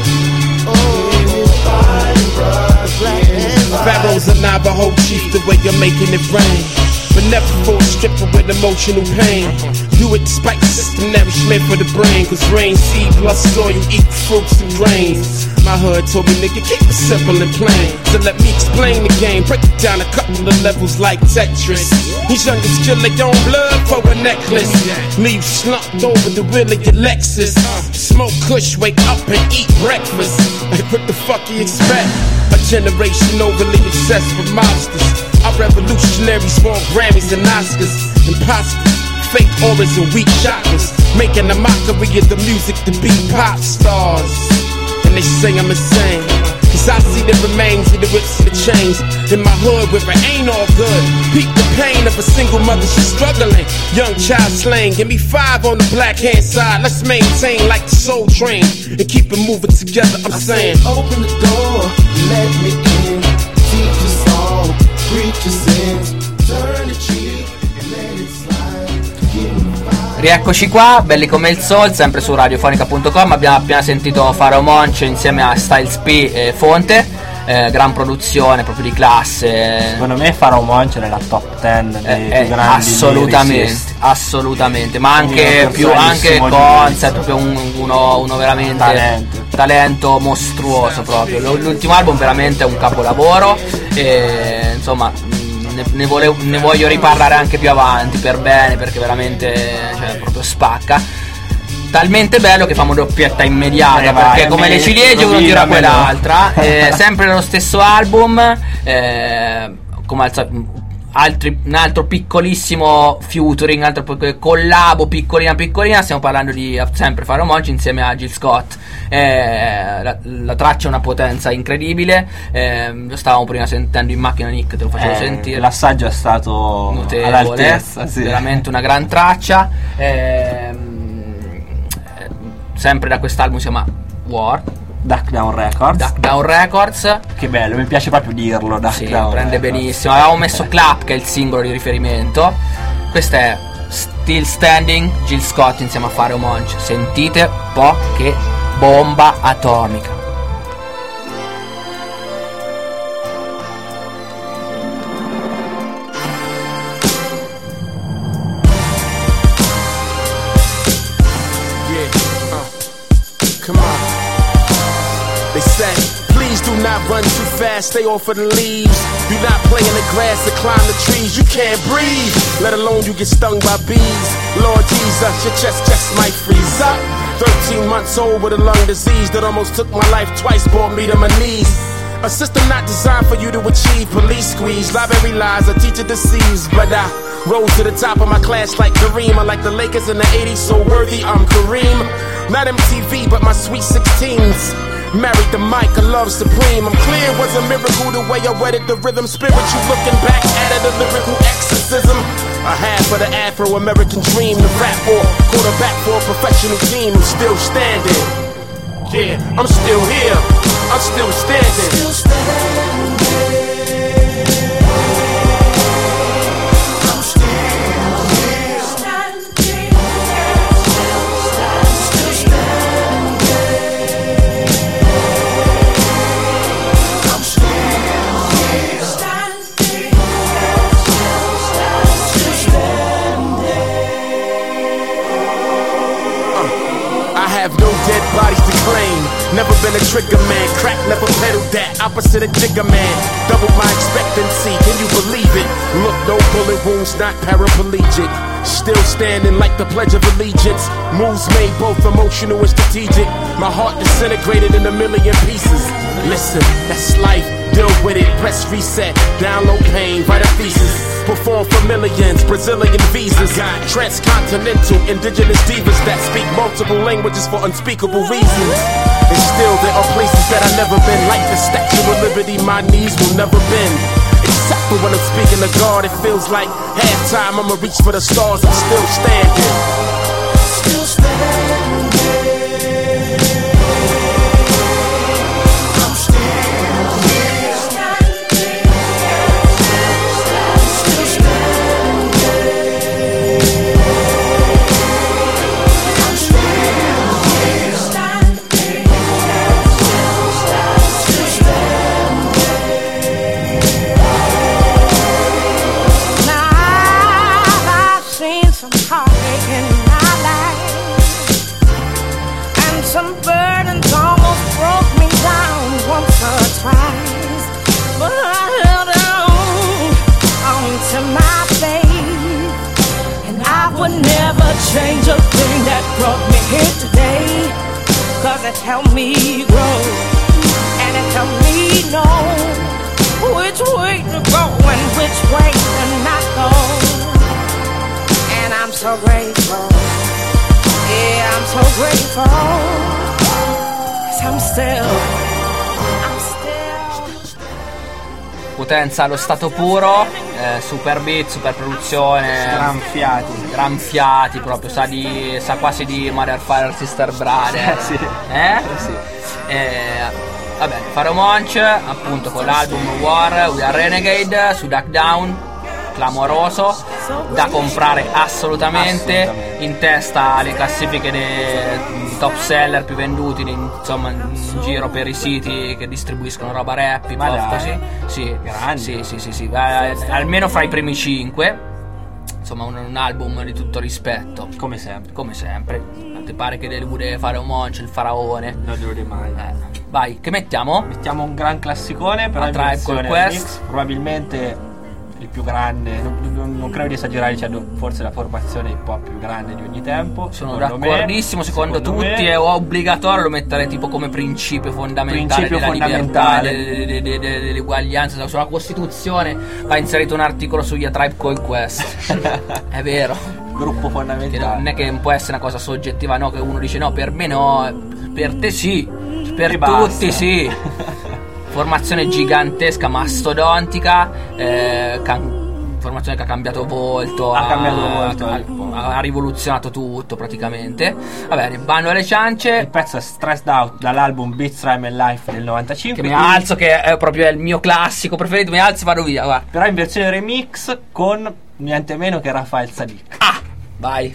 Oh, five, bruh. Black hand side. Pharaoh's a Navajo chief, the way you're making it rain. But never for a stripper with emotional pain. Do it despite the system nourishment for the brain. Cause rain, seed plus soil, you eat fruits and grains. My hood told me, nigga, keep it simple and plain. So let me explain the game, break it down a couple of levels like Tetris. These youngers kill their own blood for a necklace. Leave slumped over the wheel of your Lexus. Smoke kush, wake up and eat breakfast. Like what the fuck you expect? A generation overly obsessed with mobsters. Our revolutionaries want Grammys and Oscars. Imposters, fake auras and weak chakras. Making a mockery of the music to be pop stars. And they say I'm insane, cause I see the remains of the whips and the chains. In my hood where it ain't all good. Peep the pain of a single mother, she's struggling. Young child slain, give me five on the black hand side. Let's maintain like the Soul Train and keep it moving together, I'm I saying. say, open the door, let me in. Teach us all, preach your sins. Turn the cheek, let it slide. Give me five. Rieccoci qua, belli come il Soul, sempre su radiofonica punto com. Abbiamo appena sentito Pharaoh Monch insieme a Styles P e Fonte, eh, gran produzione, proprio di classe. Secondo me Pharaoh Monch è nella top dieci dei eh, più grandi assolutamente, lyricist. assolutamente, ma anche più anche concept, proprio un, uno, uno veramente Talento. talento mostruoso proprio. L- l'ultimo album veramente è un capolavoro e insomma ne, ne, volevo, ne voglio riparlare anche più avanti per bene, perché veramente, cioè, proprio spacca. Talmente bello che fa una doppietta immediata, eh, perché vai, come me, le ciliegie uno tira quell'altra. eh, sempre lo stesso album, eh, come al, altri, un altro piccolissimo featuring, un altro pic- collabo piccolina piccolina. Stiamo parlando di sempre Pharaoh Monch insieme a Jill Scott. eh, la, la traccia è una potenza incredibile. eh, lo stavamo prima sentendo in macchina, Nick, te lo facevo Eh, sentire. l'assaggio è stato Notevole, all'altezza, sì. veramente una gran traccia. ehm, sempre da quest'album si chiama War, Duck Down Records. Duck Down Records. Che bello, mi piace proprio dirlo. Duck Sì, Down prende Records. benissimo. Avevamo messo Clap, che è il singolo di riferimento. Questo è Still Standing, Jill Scott insieme a Pharaoh Monch. Sentite un po' che bomba atomica. Come on. They say, please do not run too fast, stay off of the leaves. Do not play in the grass or climb the trees. You can't breathe, let alone you get stung by bees. Lord Jesus, your chest just might freeze up. Thirteen months old with a lung disease that almost took my life twice, brought me to my knees. A system not designed for you to achieve. Police squeeze, library lies, a teacher deceives. But I rose to the top of my class like Kareem. I like the Lakers in the eighties, so worthy I'm Kareem. Not M T V, but my sweet sixteens. Married the mic, a love supreme. I'm clear it was a miracle the way I wedded the rhythm. Spiritual looking back at it, a lyrical exorcism. A half of the Afro-American dream. The rap war, quarterback for a professional team. I'm still standing. Yeah, I'm still here. I'm still standing. Still standing. Have no dead bodies to claim, Never been a trigger man, crack never pedaled that. Opposite a jigger man, double my expectancy. Can you believe it? Look, no bullet wounds, not paraplegic. Still standing like the Pledge of Allegiance. Moves made both emotional and strategic. My heart disintegrated in a million pieces. Listen, that's life. Deal with it, press reset, download pain, write a thesis. Perform for millions, Brazilian visas. Transcontinental, indigenous divas that speak multiple languages for unspeakable reasons. And still there are places that I've never been, like the Statue of Liberty, my knees will never bend. Except for when I'm speaking to God, it feels like halftime, I'ma reach for the stars, I'm still standing. Still standing. Change a thing that brought me here today, cause it helped me grow, and it helped me know which way to go and which way to not go. And I'm so grateful, yeah, I'm so grateful, cause I'm still, I'm still. Potenza allo stato puro, eh, super beat, super produzione, Granfiati. Granfiati proprio, sa di sa quasi di Mother Fire Sister Brother. Eh, sì. Eh? Eh, sì. Eh, vabbè, Pharaoh Monch, appunto con l'album War We Are Renegade su Duck Down, clamoroso, da comprare assolutamente, Assolutamente. in testa alle classifiche dei top seller più venduti in, insomma in giro per i siti che distribuiscono roba rap, hip Ma hop, dai. così. Sì, Grande. sì, sì, sì, sì. Eh, almeno fra i primi cinque. Insomma un, un album di tutto rispetto. Come sempre. Come sempre. Ti pare che deve fare un Monch, il faraone. Non devo dire mai. Eh, vai, che mettiamo? Mettiamo un gran classicone, però A in Tribe versione Called Quest. remix, probabilmente il più grande, non, non- non credo di esagerare dicendo forse la formazione hip hop più grande di ogni tempo. Sono secondo me. d'accordissimo, secondo, Secondo tutti me. è obbligatorio, lo mettere tipo come principio fondamentale Principio della fondamentale. libertà, de- de- de- de- dell'uguaglianza. Sulla Costituzione va inserito un articolo sugli A Tribe Called Quest. È vero. Gruppo Che fondamentale. non è che può essere una cosa soggettiva, no? Che uno dice no, per me no, per te sì, per E tutti basta. sì. Formazione gigantesca, mastodontica, eh, can- formazione che ha cambiato volto, Ha cambiato volto, ha, ha rivoluzionato tutto praticamente. Vabbè, ribando alle ciance. Il pezzo è Stressed Out dall'album Beats, Rhyme and Life del novantacinque. Che mi quindi- alzo, che è proprio il mio classico preferito, mi alzo e vado via, guarda. Però in versione remix con niente meno che Rafael Sadiq. Ah, vai.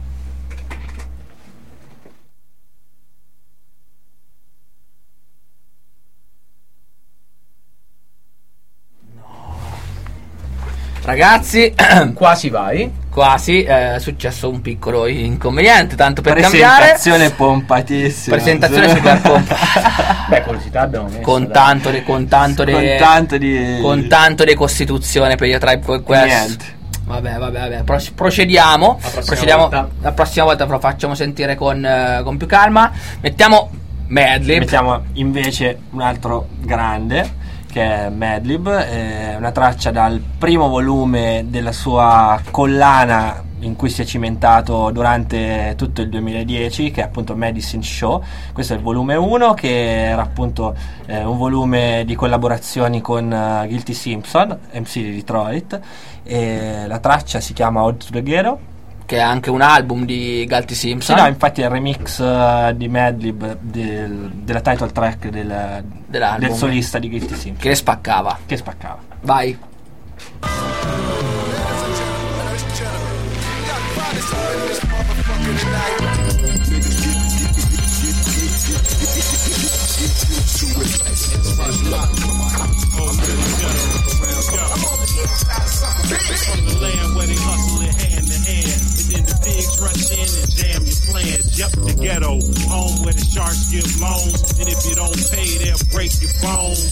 Ragazzi, quasi vai. Quasi, eh, è successo un piccolo inconveniente, tanto per cambiare. Presentazione pompatissima. Presentazione super pompa. Beh, curiosità abbiamo messo. Con dai. tanto di con tanto di Con tanto di con tanto di costituzione per gli A Tribe Called Quest. Niente. Vabbè, vabbè, vabbè. Pro- procediamo. prossima Procediamo. volta. La prossima volta ve lo facciamo sentire con, eh, con più calma. Mettiamo Madlib. Mettiamo invece un altro grande che è Madlib, è una traccia dal primo volume della sua collana in cui si è cimentato durante tutto il duemiladieci, che è appunto Medicine Show. Questo è il volume uno, che era appunto eh, un volume di collaborazioni con uh, Guilty Simpson, M C di Detroit, e la traccia si chiama Ode to the Ghetto, che è anche un album di Guilty sì, Simpson. no, infatti è il remix uh, di Madlib del, della title track del, Dell'album. del solista di Guilty Simpson, Che spaccava. che spaccava. Vai. From the land where they hustle it hand to hand, and then the pigs rush in and jam your plan. Yep, the ghetto, home where the sharks give loans, and if you don't pay, they'll break your bones.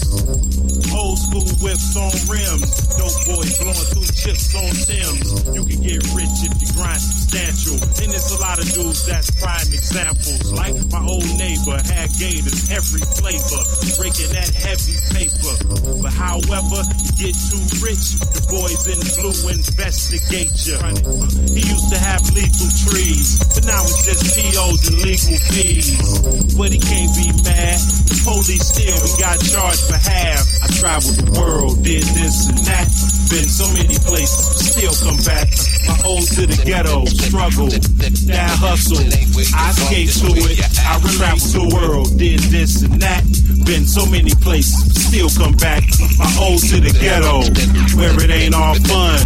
Old school whips on rims, dope boys blowing through chips on Timbs. You can get rich if you grind substantial, and there's a lot of dudes that's prime examples. Like my old neighbor had gators every flavor, breaking that heavy paper. But however, you get too rich, the boys in blue investigate you. He used to have lethal trees, but now it's just P Os and legal fees. But he can't be mad, the police still, we got charged for half. I traveled the world, did this and that, been so many places, still come back. My ode to the ghetto, struggle, that hustle, I escaped to it. I traveled the world, did this and that, been so many places, still come back. My ode to the ghetto, where it ain't all fun.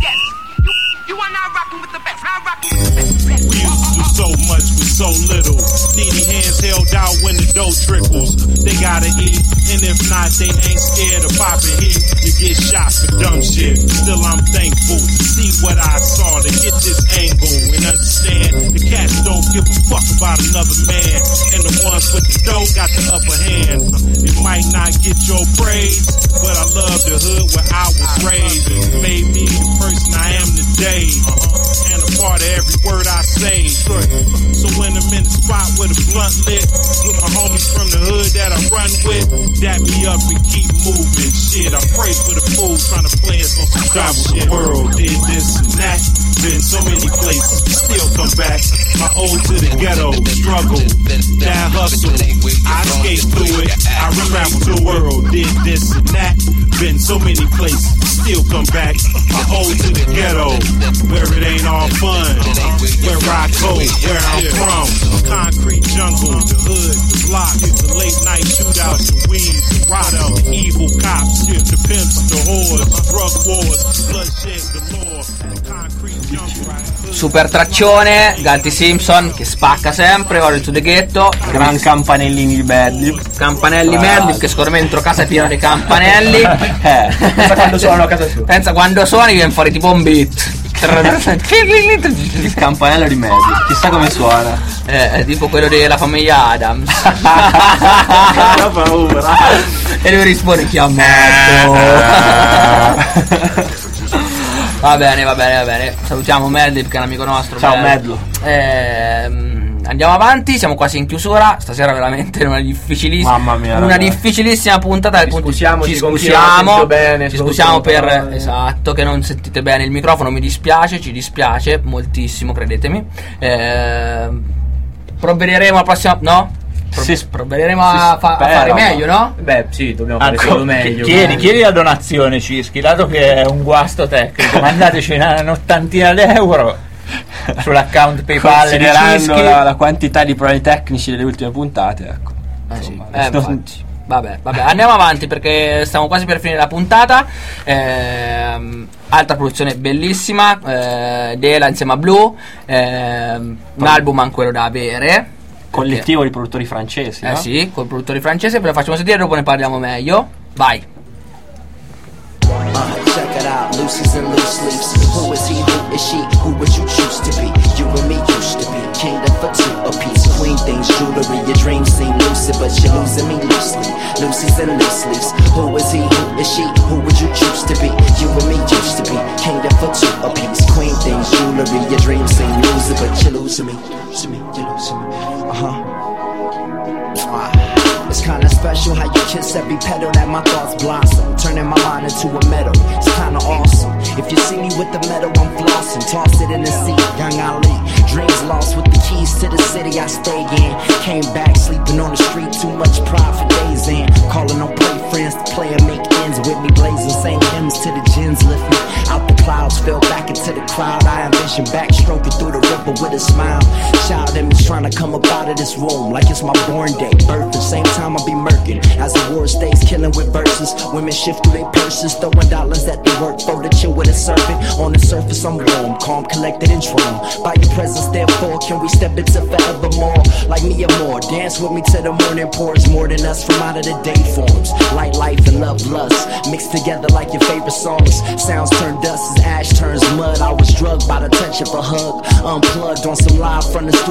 You are not rocking with the best. I'm rocking with the best. We used to do so much with so little. Needy hands held out when the dough trickles. They gotta eat, and if not, they ain't scared of popping hit. You get shot for dumb shit. Still, I'm thankful to see what I saw, to get this angle and understand the cats don't give a fuck about another man, and the ones with the dough got the upper hand. It might not get your praise, but I love the hood where I was raised. It made me the person I am today, and a part of every word I say. So when I'm in the spot with a blunt lit, with my homies from the hood that I run with, dap me up and keep moving. Shit, I pray for the fools trying to play us on some travel shit. World did this and that, been so many places, still come back. My ode to the ghetto, struggle, that hustle, I escaped through it. I traveled the world, did this and that, been so many places, still come back. My ode to the ghetto, where it ain't all fun, where I go, where I'm from. Concrete jungle, the hood, the block, the late night shootouts, the weed, the rotto, the evil cops, the pimps, the whores, drug wars, bloodshed galore, the concrete jungle. Super traccione, Galti Simpson che spacca sempre, Oro to the Ghetto. Gran campanellini di Madlib. Campanelli Ah. Madlib, che scorre dentro casa piena di campanelli. Eh, pensa quando suonano a casa sua. Pensa quando suoni viene fuori tipo un beat. Il campanello di Madlib, chissà come suona. Eh, è tipo quello della famiglia Adams. Ho paura. E lui risponde chiamato. Va bene, va bene, va bene. Salutiamo Madlib che è un amico nostro. Ciao bello. Madlo. Ehm, andiamo avanti, siamo quasi in chiusura. Stasera veramente una difficilissima. Mamma mia, una ragazzi. difficilissima puntata. Ci scusiamoci ci con chi scusiamo. non ha sentito bene, Ci soprattutto scusiamo per parole. esatto, che non sentite bene il microfono. Mi dispiace, ci dispiace moltissimo, credetemi. Ehm, provvederemo al prossimo. No? Pro- Sì, provvederemo a, si fa- a spera, fare ma- meglio, no? Beh, sì, dobbiamo fare Ancora- solo meglio. chiedi, eh. chiedi la donazione, Cischi, dato che è un guasto tecnico, mandateci una un'ottantina d'euro sull'account PayPal di Considerando Cischi. la, la quantità di problemi tecnici delle ultime puntate, ecco. Eh sì, Insomma, eh, non- infatti. Vabbè, vabbè, andiamo avanti perché stiamo quasi per finire la puntata. Ehm, altra produzione bellissima, eh, Dela insieme a Blue, ehm, un album ancora da avere. collettivo di produttori francesi, Eh no? sì, col produttore francese, ve lo facciamo sentire, dopo ne parliamo meglio. Vai. Uh, check it out, Lucy's and loose leaves. Who is he? Who is she? Who would you choose to be? You and me used to be kingdom for two a piece. Queen things, jewelry, your dreams seem lucid, but you're losing me loosely. Lucy's and loose leaves. Who is he? Who is she? Who would you choose to be? You and me used to be kingdom for two a piece. Queen things, jewelry, your dreams seem lucid, but you're losing me. Losing me, you're losing me. Uh huh. It's kinda special how you kiss every petal that my thoughts blossom, turning my mind into a meadow. It's kinda awesome. If you see me with the meadow, I'm flossing. Toss it in the sea, young Ali. Dreams lost with the keys to the city I stay in. Came back sleeping on the street, too much pride for days in. Calling on play friends to play and make ends with me. Blazing same hymns to the gins lift me out the clouds, fell back into the crowd. I envision backstroking through the river with a smile. Child in me trying to come up out of this womb like it's my born day. Birth the same time I be murking as the war stays killing with verses. Women shift through their purses, throwing dollars at the work for the chill with a serpent. On the surface I'm warm, calm, collected and drawn by your presence. Therefore, can we step into forevermore? Like me or more, dance with me till the morning pours. More than us from out of the day forms. Light life and love lust mixed together like your favorite songs. Sounds turn dust as ash turns mud. I was drugged by the touch of a hug, unplugged on some live from the studio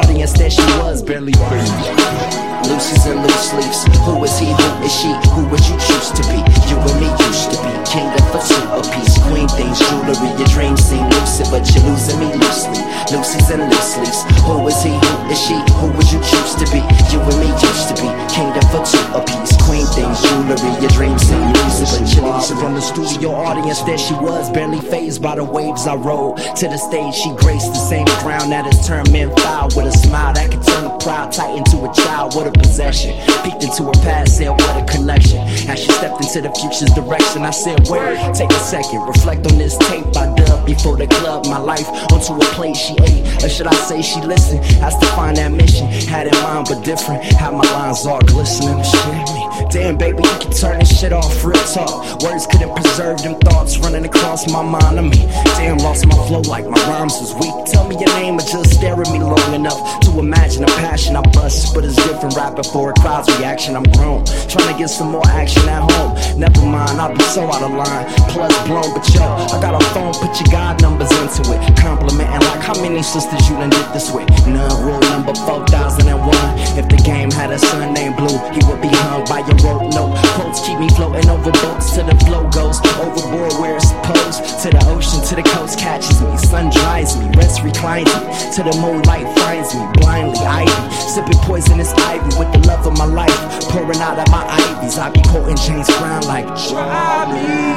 audience that she was barely Lucy's and loose leaves. Who is he? Who is she? Who would you choose to be? You and me used to be kingdom for two a piece. Queen things, jewelry, your dreams seem lucid, but you're losing me loosely. Lucy's and loose leaves. Who is he? Who is she? Who would you choose to be? You and me used to be kingdom for two a piece. Queen things, jewelry, your dreams seem lucid, but you're losing from the studio audience that she was barely fazed by the waves I rode to the stage. She graced the same ground that has turned men foul with a smile that could turn a proud titan to a child. What a possession. Peeked into her past, said what a connection. As she stepped into the future's direction, I said word, take a second, reflect on this tape I dubbed before the club. My life onto a plate she ate, or should I say she listened? Has to find that mission, had in mind but different. How my lines are glistening to shit me. Damn baby, you can turn this shit off, real talk. Words couldn't preserve them thoughts running across my mind of me. Damn, lost my flow like my rhymes was weak. Tell me your name or just stare at me long enough to imagine a passion I bust, but it's different. Rapping for a crowd's reaction, I'm grown. Trying to get some more action at home. Never mind, I'll be so out of line. Plus blown, but yo, I got a phone, put your God numbers into it. Complimenting like how many sisters you done did this with. None, rule number four thousand one. If the game had a son named Blue, he would be hung by your rope. No quotes keep me floating over boats till the flow goes overboard where it's supposed. To the ocean, to the coast catches me. Sun dries me, rest reclines me. To the moonlight finds me, blindly ivy. Sipping poisonous ivy with the love of my life pouring out of my ivies. I be quoting James Brown like try me,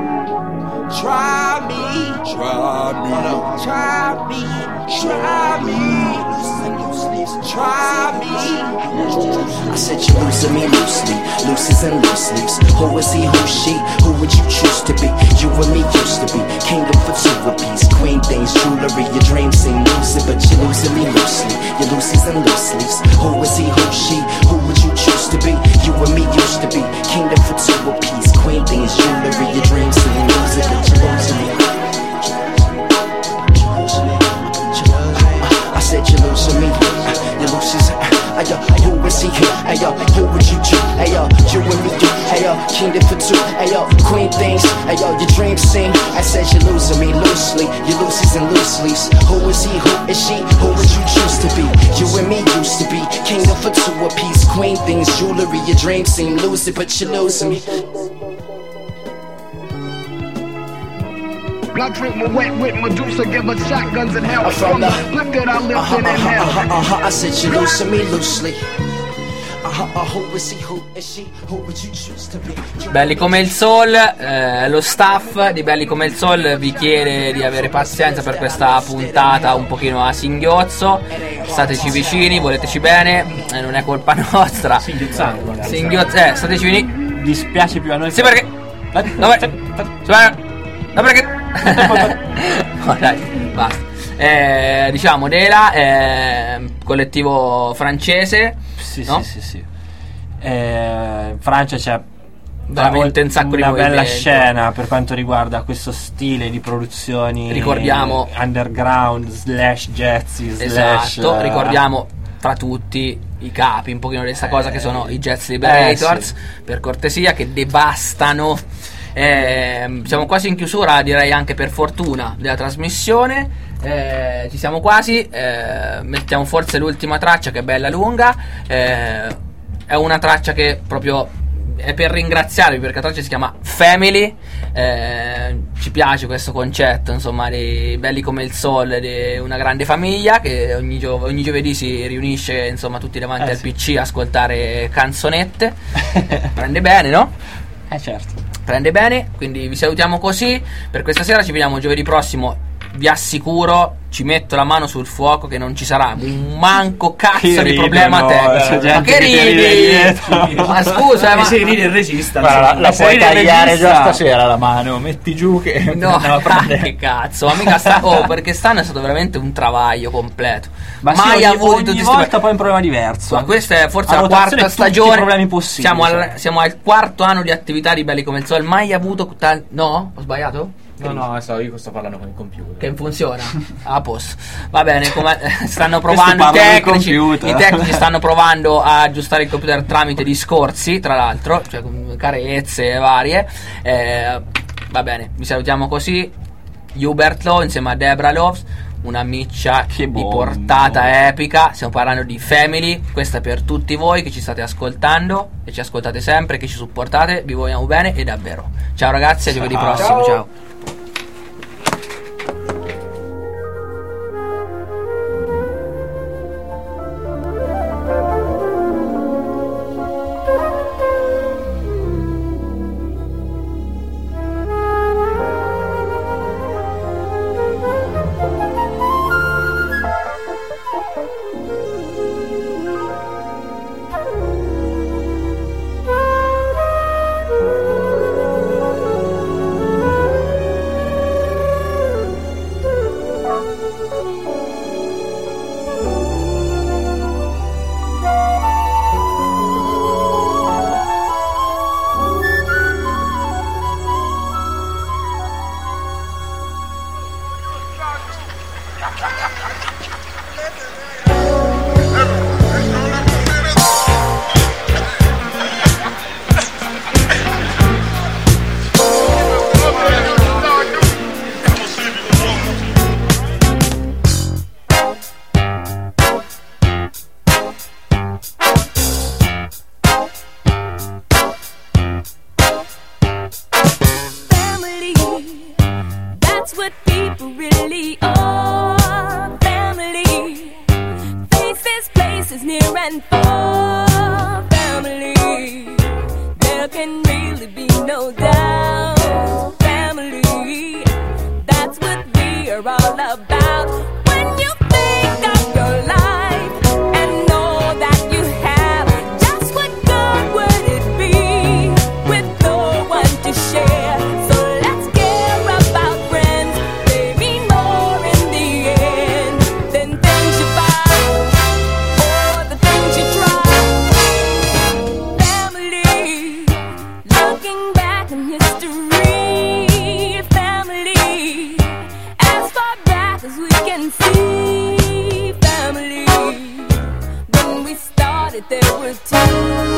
try me, try me, try me, try me, try me. I said you losing me loosely, looses and loose leaves. Who is he? Who's she? Who would you choose to be? You and me used to be kingdom for two a piece. Queen things, jewelry, your dreams seem lucid, but you're losing me loosely. Your loosies and loose leaves. Who is he? Who's she? Who would you choose to be? You and me used to be kingdom for two a piece. Queen things, jewelry, your dreams seem lucid, but you're losing me. I said you're losing me. Your loosies. Ayo, who is he? Ayo, who would you choose? Ayo, you and me, you. Ayo, kingdom for two. Ayo, queen things. Ayo, your dreams sing. I said you're losing me loosely. Your loosies and loose leaves. Who is he? Who is she? Who would you choose to be? You and me used to be kingdom for two a piece. Queen things, jewelry. Your dreams seem lucid, but you're losing me. Blood drink my wet with Medusa, give her shotguns and hell. From the lifted I lift uh-huh, in uh-huh, hell. uh-huh, uh-huh. I said you losing me loosely. Uh-huh, uh, who is he? Who is she? Who would you choose to be? Belli come il Soul, eh, lo staff di Belli come il Soul vi chiede di avere pazienza per questa puntata un pochino a singhiozzo. Stateci vicini, voleteci bene, eh, non è colpa nostra. Singhiozzando, Singhiozzo, eh, stateci vicini. Dispiace più a noi. Sì, perché? Dove? No, perché? No, dai, basta. Eh, diciamo Dela, eh, collettivo francese. Sì, no? sì, sì, sì. Eh, in Francia c'è veramente un sacco di una bella movimento. scena per quanto riguarda questo stile di produzioni. Ricordiamo underground slash jazzy slash. Esatto, ricordiamo tra tutti i capi un pochino di questa cosa che sono i Jazz Liberators, eh, sì. per cortesia, che devastano. Eh, siamo quasi in chiusura, direi anche per fortuna, della trasmissione. Eh, ci siamo quasi. Eh, mettiamo forse l'ultima traccia, che è bella lunga. Eh, è una traccia che proprio è per ringraziarvi, perché la traccia si chiama Family. Eh, ci piace questo concetto, insomma, dei Belli come il Soul, di una grande famiglia che ogni, gio- ogni giovedì si riunisce, insomma, tutti davanti eh, al sì. P C a ascoltare canzonette. Prende bene, no? Eh certo. Prende bene, quindi vi salutiamo così per questa sera. Ci vediamo giovedì prossimo. Vi assicuro, ci metto la mano sul fuoco, che non ci sarà un manco cazzo Che di problema ridono, tecnico. eh, Ma che ridi? Ma scusa, ma se ridi il regista, Guarda, la, la se puoi ridi il tagliare regista. già stasera la mano, metti giù che no, andiamo a prendere. che cazzo, ma mica sta. Oh, perché stanno è stato veramente un travaglio completo. Ma mai sì, ogni, avuto ogni tutti volta sti- poi un problema diverso. Ma questa è forse A la rotazione quarta tutti i stagione. problemi possibili, Siamo al, cioè. siamo al quarto anno di attività di Belli come il Soul. Mai avuto tal- No? Ho sbagliato? No, no, so, io sto parlando con il computer. Che funziona a posto. Va bene, come stanno Questo provando i parla del tecnici. computer. I tecnici stanno provando a aggiustare il computer tramite discorsi, tra l'altro, cioè con carezze varie. Eh, va bene, vi salutiamo così. Hubert Law insieme a Debra Loves. una miccia Che di bombo. portata epica. Stiamo parlando di Family. Questa è per tutti voi che ci state ascoltando e ci ascoltate sempre, che ci supportate. Vi vogliamo bene e davvero. Ciao ragazzi, a giovedì Ciao. prossimo. Ciao. Ciao. That's what people really are. Family. Faces, places near and far. Family. There can really be no doubt. Family. That's what we are all about. When you think of your life and know that you have, just what good would it be with no one to share? So let's care about friends. They mean more in the end than things you buy or the things you try. Family, looking back in history. Family, as far back as we can see. Family, when we started there were two.